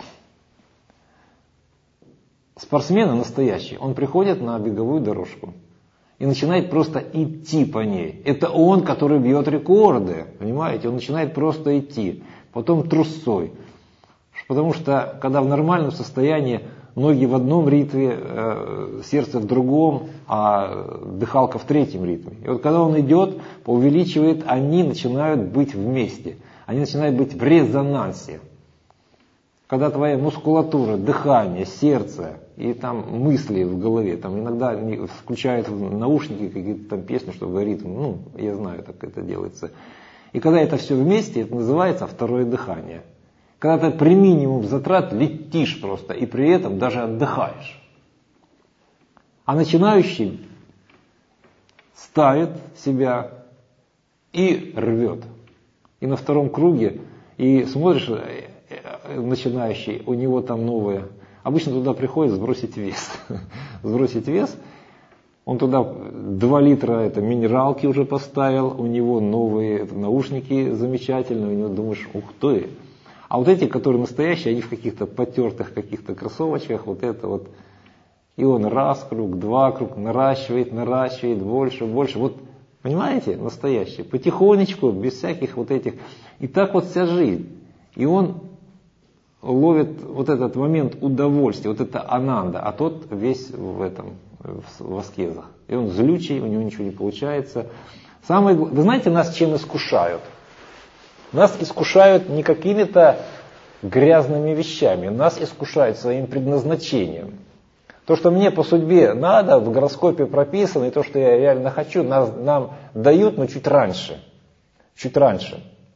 спортсмены настоящие, он приходит на беговую дорожку и начинает просто идти по ней. Это он, который бьет рекорды, понимаете, он начинает просто идти, потом трусцой. Потому что, когда в нормальном состоянии ноги в одном ритме, э, сердце в другом, а дыхалка в третьем ритме. И вот когда он идет, увеличивает, они начинают быть вместе. Они начинают быть в резонансе. Когда твоя мускулатура, дыхание, сердце и там мысли в голове, там иногда включают в наушники какие-то там песни, что говорит, ну, я знаю, как это делается. И когда это все вместе, это называется второе дыхание. Когда ты при минимум затрат летишь просто, и при этом даже отдыхаешь. А начинающий ставит себя и рвет. И на втором круге, и смотришь, начинающий, у него там новое. Обычно туда приходит сбросить вес. Сбросить вес. Он туда два литра это, минералки уже поставил, у него новые это, наушники замечательные, у него думаешь, ух ты. А вот эти, которые настоящие, они в каких-то потертых каких-то кроссовочках, вот это вот. И он раз круг, два круг, наращивает, наращивает, больше, больше. Вот, понимаете, настоящий. Потихонечку, без всяких вот этих. И так вот вся жизнь. И он ловит вот этот момент удовольствия, вот это ананда, а тот весь в этом, в аскезах. И он злючий, у него ничего не получается. Самое, вы знаете, нас чем искушают? Нас искушают не какими-то грязными вещами, нас искушают своим предназначением. То, что мне по судьбе надо, в гороскопе прописано, и то, что я реально хочу, нас, нам дают, но чуть раньше. Чуть раньше.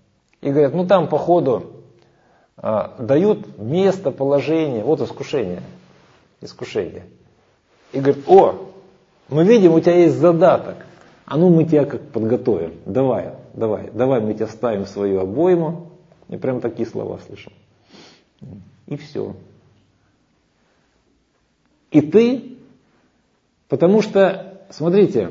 И говорят, ну там по ходу а, дают место, положение, вот искушение, искушение. И говорят, о, мы видим, у тебя есть задаток, а ну мы тебя как подготовим, давай, давай, давай мы тебя ставим в свою обойму. И прям такие слова слышим. И все. И ты, потому что, смотрите,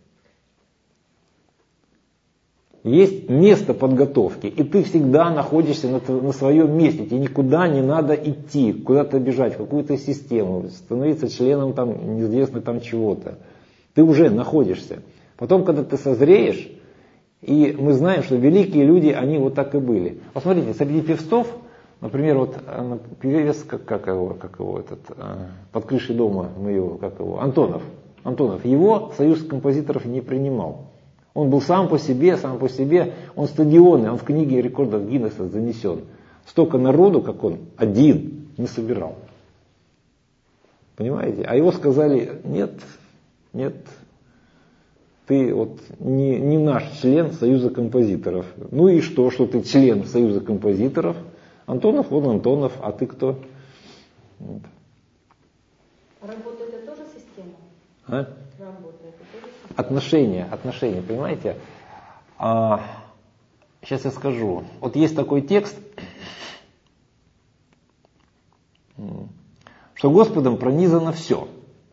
есть место подготовки, и ты всегда находишься на, на своем месте, тебе никуда не надо идти, куда-то бежать, в какую-то систему, становиться членом там неизвестно там чего-то. Ты уже находишься. Потом, когда ты созреешь, и мы знаем, что великие люди, они вот так и были. Посмотрите, среди певцов, например, вот певец, как, как, его, как его этот, под крышей дома, мы его, как его, Антонов. Антонов, его союз композиторов не принимал. Он был сам по себе, сам по себе, он стадионный, он в книге рекордов Гиннесса занесен. Столько народу, как он, один, не собирал. Понимаете? А его сказали, нет, нет, ты вот не, не наш член Союза композиторов. Ну и что, что ты член Союза композиторов? Антонов, он Антонов, а ты кто? Вот. Работа это тоже система? А? Работа это тоже система? Отношения, отношения, понимаете? А, сейчас я скажу. Вот есть такой текст, что Господом пронизано все.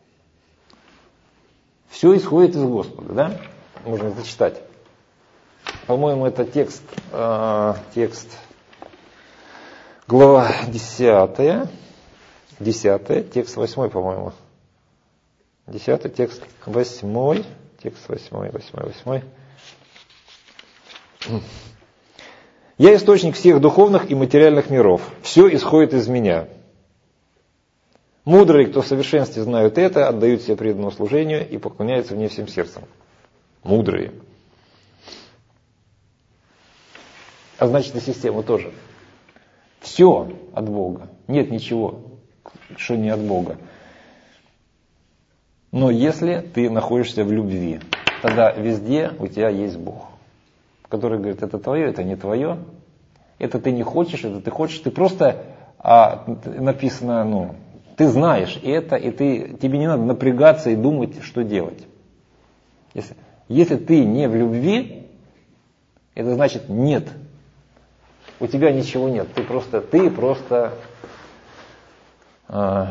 Все исходит из Господа, да? Можно зачитать. По-моему, это текст, э, текст, глава десятая, десятая, текст восьмой, по-моему. Десятый, текст восьмой, текст восьмой, восьмой, восьмой. Я источник всех духовных и материальных миров. Все исходит из меня. Мудрые, кто в совершенстве знают это, отдают себе преданному служению и поклоняются мне всем сердцем. Мудрые. А значит, и система тоже. Все от Бога. Нет ничего, что не от Бога. Но если ты находишься в любви, тогда везде у тебя есть Бог, который говорит, это твое, это не твое, это ты не хочешь, это ты хочешь. Ты просто, а, написано, ну, ты знаешь это, и ты, тебе не надо напрягаться и думать, что делать. Если, если ты не в любви, это значит нет. У тебя ничего нет. Ты просто, ты просто, э,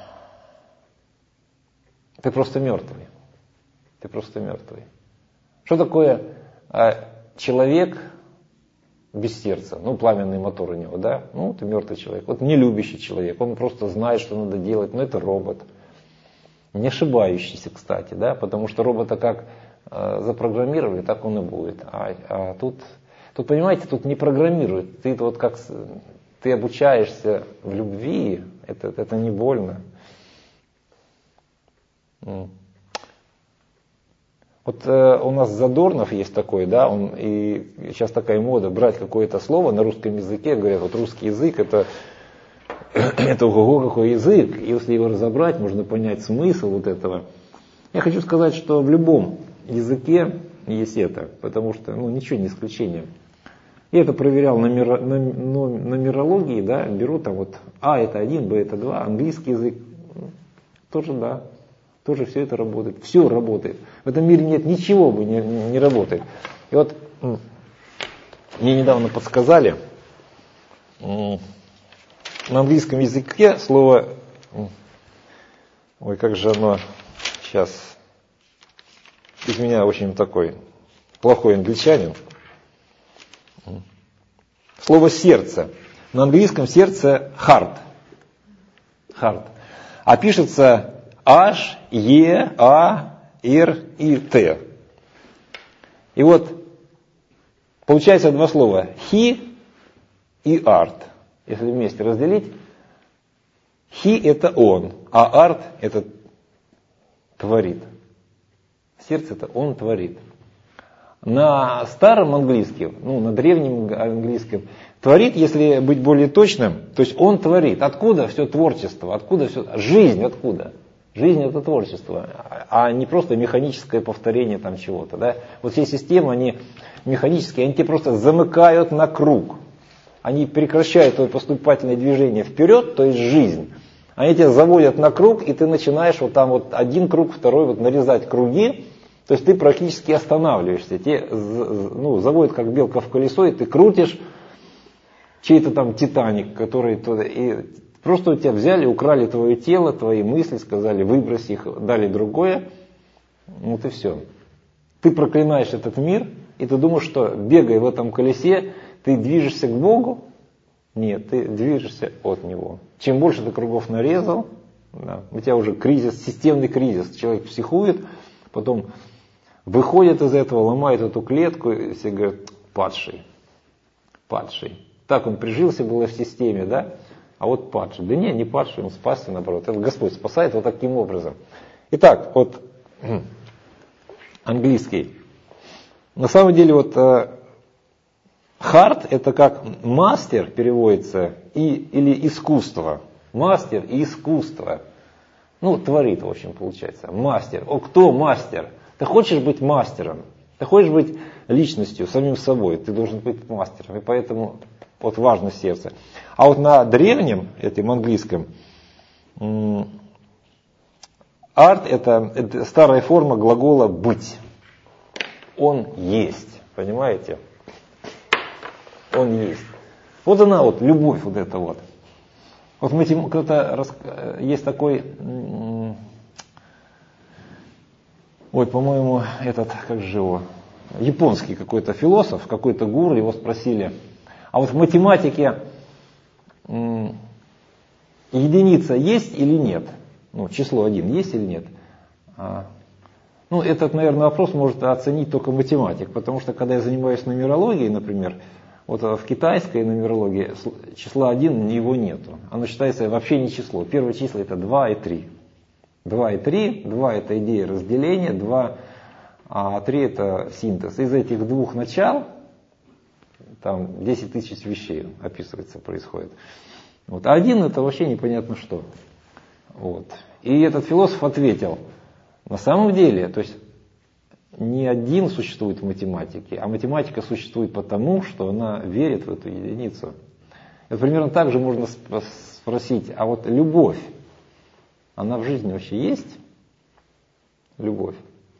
ты просто мертвый. Ты просто мертвый. Что такое э, человек без сердца? Ну, пламенный мотор у него, да? Ну, ты мертвый человек. Вот не любящий человек. Он просто знает, что надо делать. Но это робот. Не ошибающийся, кстати, да? Потому что робота как э, запрограммировали, так он и будет. А, а тут, тут, понимаете, тут не программируют. Ты вот как ты обучаешься в любви, это, это не больно. Вот э, у нас Задорнов есть такой, да, он, и сейчас такая мода брать какое-то слово на русском языке, говорят, вот русский язык это, это ого-го какой язык, и если его разобрать, можно понять смысл вот этого. Я хочу сказать, что в любом языке есть это, потому что, ну, ничего не исключение. Я это проверял на, миро, на, на мирологии, да, беру там вот А это один, Б это два, английский язык, тоже да. Тоже все это работает. Все работает. В этом мире нет ничего, бы не, не работает. И вот мне недавно подсказали, на английском языке слово, ой, как же оно сейчас, из меня очень такой плохой англичанин. Слово сердце. На английском сердце heart. Heart. А пишется H, E, A, R и T. И вот получается два слова he и art. Если вместе разделить, he это он, а art это творит. Сердце это он творит. На старом английском, ну на древнем английском, творит, если быть более точным, то есть он творит. Откуда все творчество? Откуда все? Жизнь откуда? Жизнь это творчество, а не просто механическое повторение там чего-то. Да? Вот все системы, они механические, они тебя просто замыкают на круг. Они прекращают твое поступательное движение вперед, то есть жизнь. Они тебя заводят на круг, и ты начинаешь вот там вот один круг, второй, вот нарезать круги. То есть ты практически останавливаешься. Тебе ну, заводят как белка в колесо, и ты крутишь чей-то там Титаник, который туда... И просто у тебя взяли, украли твое тело, твои мысли, сказали, выбрось их, дали другое. Вот и все. Ты проклинаешь этот мир, и ты думаешь, что бегая в этом колесе, ты движешься к Богу. Нет, ты движешься от Него. Чем больше ты кругов нарезал, да, у тебя уже кризис, системный кризис. Человек психует, потом выходит из этого, ломает эту клетку, и все говорят, падший, падший. Так он прижился было в системе, да? А вот падший. Да не, не падший, он спасся, наоборот. Это Господь спасает вот таким образом. Итак, вот английский. На самом деле вот хард это как мастер переводится и, или искусство. Мастер и искусство. Ну, творит, в общем, получается. Мастер. О, кто мастер? Ты хочешь быть мастером? Ты хочешь быть личностью, самим собой? Ты должен быть мастером. И поэтому вот важно сердце. А вот на древнем, этом английском, арт это, это старая форма глагола быть. Он есть. Понимаете? Он есть. Вот она вот, любовь вот эта вот. Вот мы, кто-то, есть такой, ой, по-моему, этот, как же его, японский какой-то философ, какой-то гуру, его спросили, а вот в математике единица есть или нет? Ну, число один есть или нет? Ну, этот, наверное, вопрос может оценить только математик, потому что, когда я занимаюсь нумерологией, например, вот в китайской нумерологии числа один, его нету. Оно считается вообще не число. Первые числа это два и три. два и три, два это идея разделения, два, а три это синтез. Из этих двух начал, там десять тысяч вещей описывается, происходит. Вот. А один это вообще непонятно что. Вот. И этот философ ответил, на самом деле, то есть не один существует в математике, а математика существует потому, что она верит в эту единицу. И примерно так же можно спросить, а вот любовь, она в жизни вообще есть? Любовь.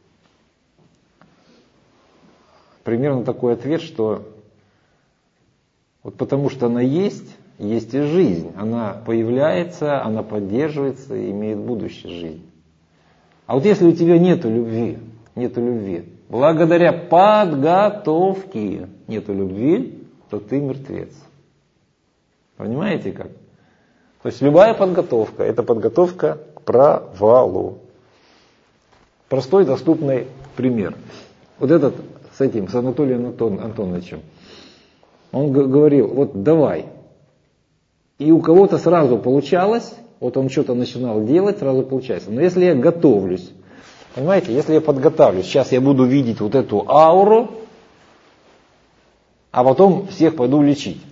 Примерно такой ответ, что вот потому что она есть, есть и жизнь. Она появляется, она поддерживается и имеет будущее жизнь. А вот если у тебя нету любви, нету любви, благодаря подготовке нету любви, то ты мертвец. Понимаете как? То есть любая подготовка, это подготовка к провалу. Простой, доступный пример. Вот этот с этим, с Анатолием Антон, Антоновичем, он г- говорил, вот давай. И у кого-то сразу получалось, вот он что-то начинал делать, сразу получается. Но если я готовлюсь, понимаете, если я подготовлюсь, сейчас я буду видеть вот эту ауру, а потом всех пойду лечить.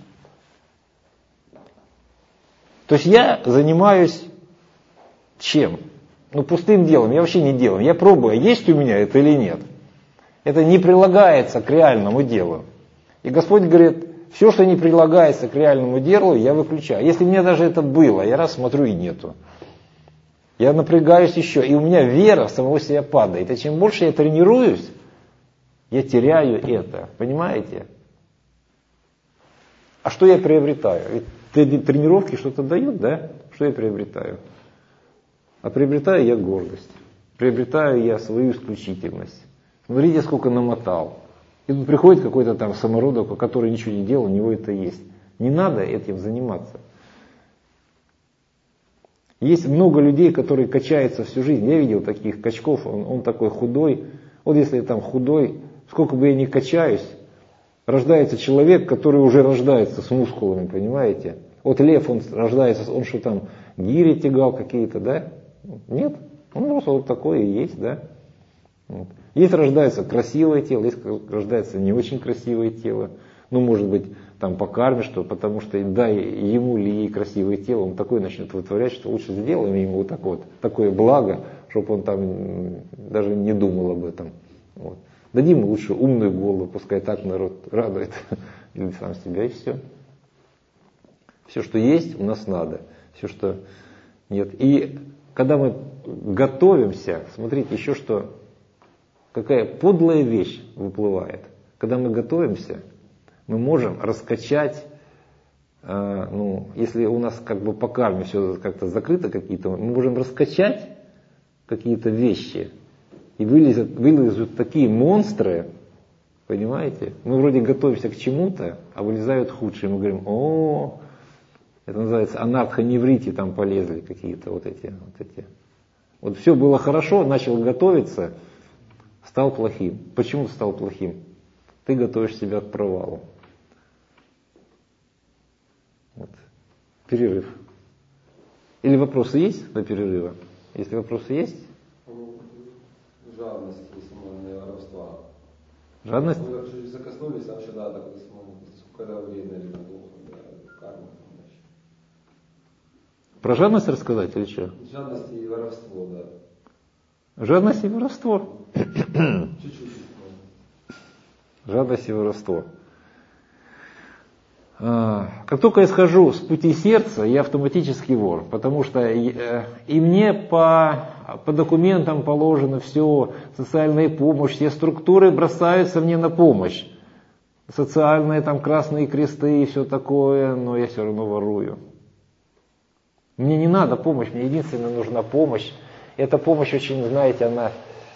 То есть я занимаюсь чем? Ну, пустым делом, я вообще не делаю. Я пробую, есть у меня это или нет. Это не прилагается к реальному делу. И Господь говорит, все, что не прилагается к реальному делу, я выключаю. Если у меня даже это было, я раз смотрю и нету. Я напрягаюсь еще, и у меня вера в самого себя падает. И чем больше я тренируюсь, я теряю это. Понимаете? А что я приобретаю? Ведь тренировки что-то дают, да? Что я приобретаю? А приобретаю я гордость. Приобретаю я свою исключительность. Смотрите, сколько намотал. И тут приходит какой-то там самородок, который ничего не делал, у него это есть. Не надо этим заниматься. Есть много людей, которые качаются всю жизнь. Я видел таких качков, он, он такой худой. Вот если я там худой, сколько бы я ни качаюсь, рождается человек, который уже рождается с мускулами, понимаете? Вот лев, он рождается, он что там, гири тягал какие-то, да? Нет, он просто вот такой и есть, да? Вот. Есть рождается красивое тело, есть рождается не очень красивое тело. Ну, может быть, там покормишь, что, потому что дай ему или ей красивое тело, он такое начнет вытворять, что лучше сделаем ему вот так вот, такое благо, чтобы он там даже не думал об этом. Вот. Дадим ему лучше умную голову, пускай так народ радует, или сам себя, и все. Все, что есть, у нас надо, все, что нет. И когда мы готовимся, смотрите, еще что, какая подлая вещь выплывает. Когда мы готовимся, мы можем раскачать, э, ну, если у нас как бы по карме все как-то закрыто какие-то, мы можем раскачать какие-то вещи, и вылезут, вылезут такие монстры, понимаете? Мы вроде готовимся к чему-то, а вылезают худшие. Мы говорим, о, это называется анархоневрити, там полезли какие-то вот эти, вот эти. Вот все было хорошо, начал готовиться, стал плохим. Почему стал плохим? Ты готовишь себя к провалу. Вот. Перерыв. Или вопросы есть до перерыва? Если вопросы есть? Жадность, если можно, воровства. Жадность? Мы чуть закоснулись, а вообще да, так сколько это вредно или плохо, да, карма. Про жадность рассказать или что? Жадность и воровство, да. Жадность и воровство. Чуть-чуть. Жадность и воровство. Как только я схожу с пути сердца, я автоматически вор, потому что и мне по, по документам положено все, социальная помощь, все структуры бросаются мне на помощь. Социальные там красные кресты и все такое, но я все равно ворую. Мне не надо помощь, мне единственное нужна помощь. Эта помощь очень, знаете, она...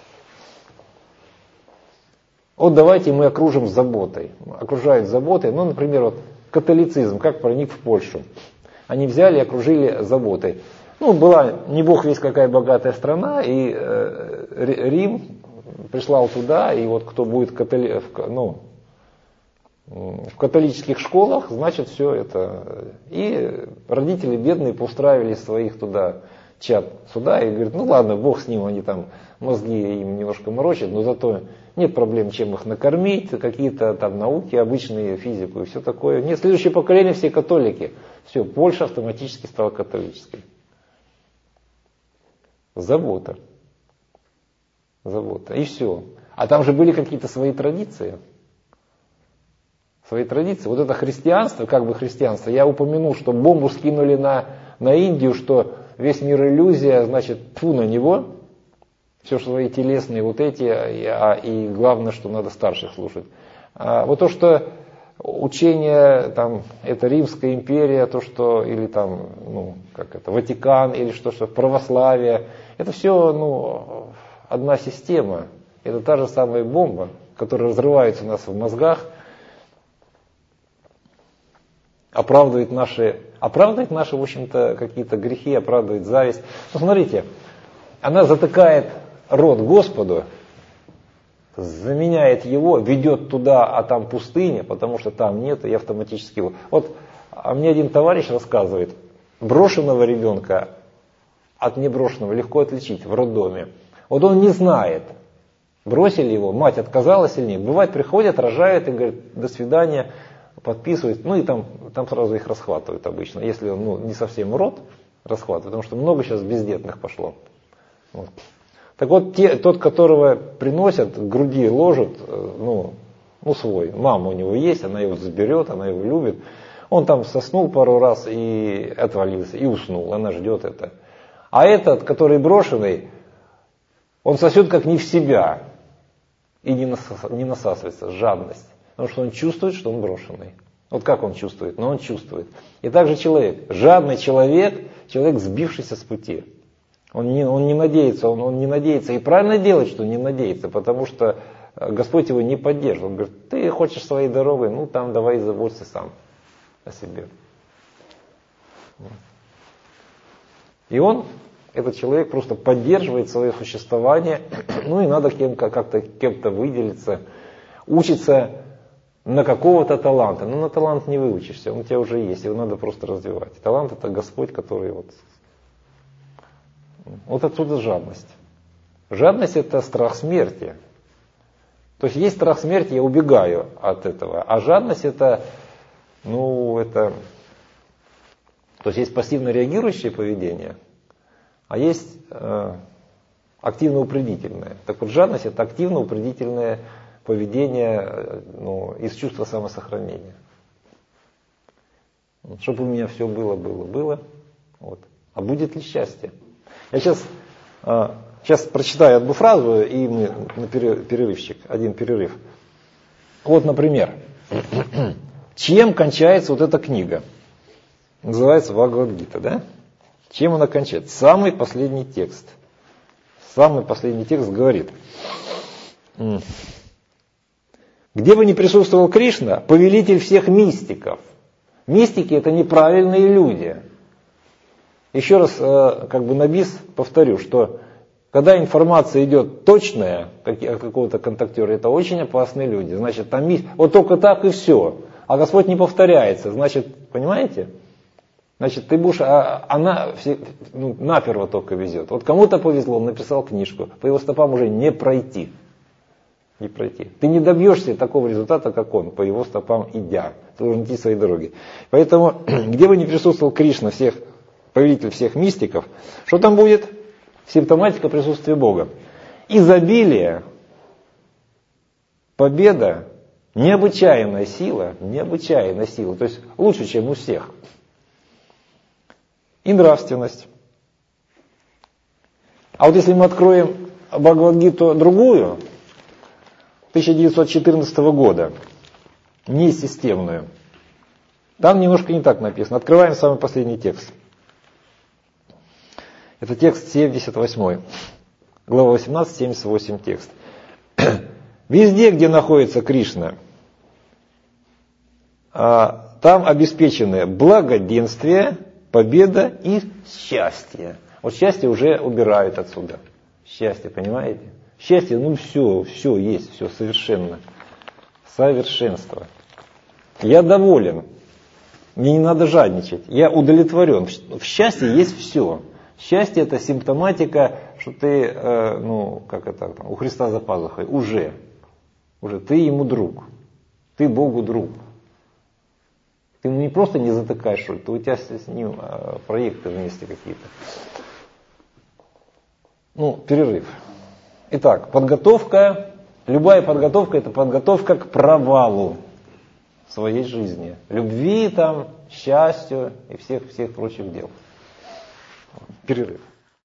Вот давайте мы окружим заботой. Окружают заботой, ну, например, вот католицизм, как проник в Польшу. Они взяли и окружили заботой. Ну, была не бог весть какая богатая страна, и э, Рим прислал туда, и вот кто будет католи... ну, в католических школах, значит, все это. И родители бедные поустраивали своих туда чад сюда и говорят, ну ладно, бог с ним, они там мозги им немножко морочат, но зато нет проблем, чем их накормить, какие-то там науки, обычные, физику и все такое. Нет, следующее поколение все католики. Все, Польша автоматически стала католической. Забота. Забота. И все. А там же были какие-то свои традиции. Свои традиции. Вот это христианство, как бы христианство, я упомянул, что бомбу скинули на, на Индию, что весь мир иллюзия, значит, фу на него. Все свои телесные вот эти, а, и главное, что надо старших слушать. А вот то, что учение, там, это Римская империя, то, что, или там, ну, как это, Ватикан, или что, что православие, это все, ну, одна система. Это та же самая бомба, которая разрывается у нас в мозгах, оправдывает наши, оправдывает наши, в общем-то, какие-то грехи, оправдывает зависть. Ну, смотрите, она затыкает рот Господу, заменяет его, ведет туда, а там пустыня, потому что там нет, и автоматически его. Вот а мне один товарищ рассказывает, брошенного ребенка от неброшенного легко отличить в роддоме. Вот он не знает, бросили его, мать отказалась или нет. Бывает, приходят, рожают и говорят, до свидания, подписывают, ну и там, там сразу их расхватывают обычно, если он ну, не совсем род расхватывает, потому что много сейчас бездетных пошло. Вот. Так вот, те, тот, которого приносят, к груди ложат, ну, ну свой, мама у него есть, она его заберет, она его любит. Он там соснул пару раз и отвалился, и уснул, она ждет это. А этот, который брошенный, он сосет как не в себя и не, насас, не насасывается, жадность. Потому что он чувствует, что он брошенный. Вот как он чувствует? Но он чувствует. И также человек, жадный человек, человек, сбившийся с пути. Он не, он не надеется, он, он не надеется. И правильно делает, что не надеется, потому что Господь его не поддерживает. Он говорит, ты хочешь своей дорогой, ну там давай заботься сам о себе. И он, этот человек, просто поддерживает свое существование, ну и надо кем, как-то кем-то выделиться, учиться на какого-то таланта. Ну на талант не выучишься, он у тебя уже есть, его надо просто развивать. Талант это Господь, который вот... Вот отсюда жадность. Жадность это страх смерти. То есть есть страх смерти, я убегаю от этого. А жадность это, ну, это... То есть есть пассивно реагирующее поведение, а есть э, активно-упредительное. Так вот, жадность это активно-упредительное поведение, ну, из чувства самосохранения. Чтобы у меня все было, было, было. Вот. А будет ли счастье? Я сейчас, э, сейчас прочитаю одну фразу, и мы на перерывчик, один перерыв. Вот, например, чем кончается вот эта книга? Называется Бхагавад-гита, да? Чем она кончается? Самый последний текст. Самый последний текст говорит: где бы ни присутствовал Кришна, повелитель всех мистиков. Мистики это неправильные люди. Еще раз, как бы на бис повторю, что когда информация идет точная от какого-то контактера, это очень опасные люди. Значит, там вот только так и все. А Господь не повторяется. Значит, понимаете? Значит, ты будешь, а, она все, ну, наперво только везет. Вот кому-то повезло, он написал книжку, по его стопам уже не пройти. Не пройти. Ты не добьешься такого результата, как он, по его стопам идя. Ты должен идти своей дороги. Поэтому, где бы ни присутствовал Кришна, всех, повелитель всех мистиков, что там будет? Симптоматика присутствия Бога. Изобилие, победа, необычайная сила, необычайная сила, то есть лучше, чем у всех. И нравственность. А вот если мы откроем Бхагавад-гиту другую, тысяча девятьсот четырнадцатого года, не системную, там немножко не так написано. Открываем самый последний текст. Это текст семьдесят восемь, глава восемнадцать, семьдесят восемь текст. Везде, где находится Кришна, там обеспечены благоденствие, победа и счастье. Вот счастье уже убирают отсюда. Счастье, понимаете? Счастье, ну все, все есть, все совершенно. Совершенство. Я доволен. Мне не надо жадничать. Я удовлетворен. В счастье есть все. Счастье это симптоматика, что ты, э, ну, как это, там, у Христа за пазухой. Уже. Уже ты ему друг. Ты Богу друг. Ты ему не просто не затыкаешь, что ли, ты у тебя с ним а, проекты вместе какие-то. Ну, перерыв. Итак, подготовка, любая подготовка это подготовка к провалу своей жизни. Любви, там, счастью и всех, всех прочих дел. Перерыв.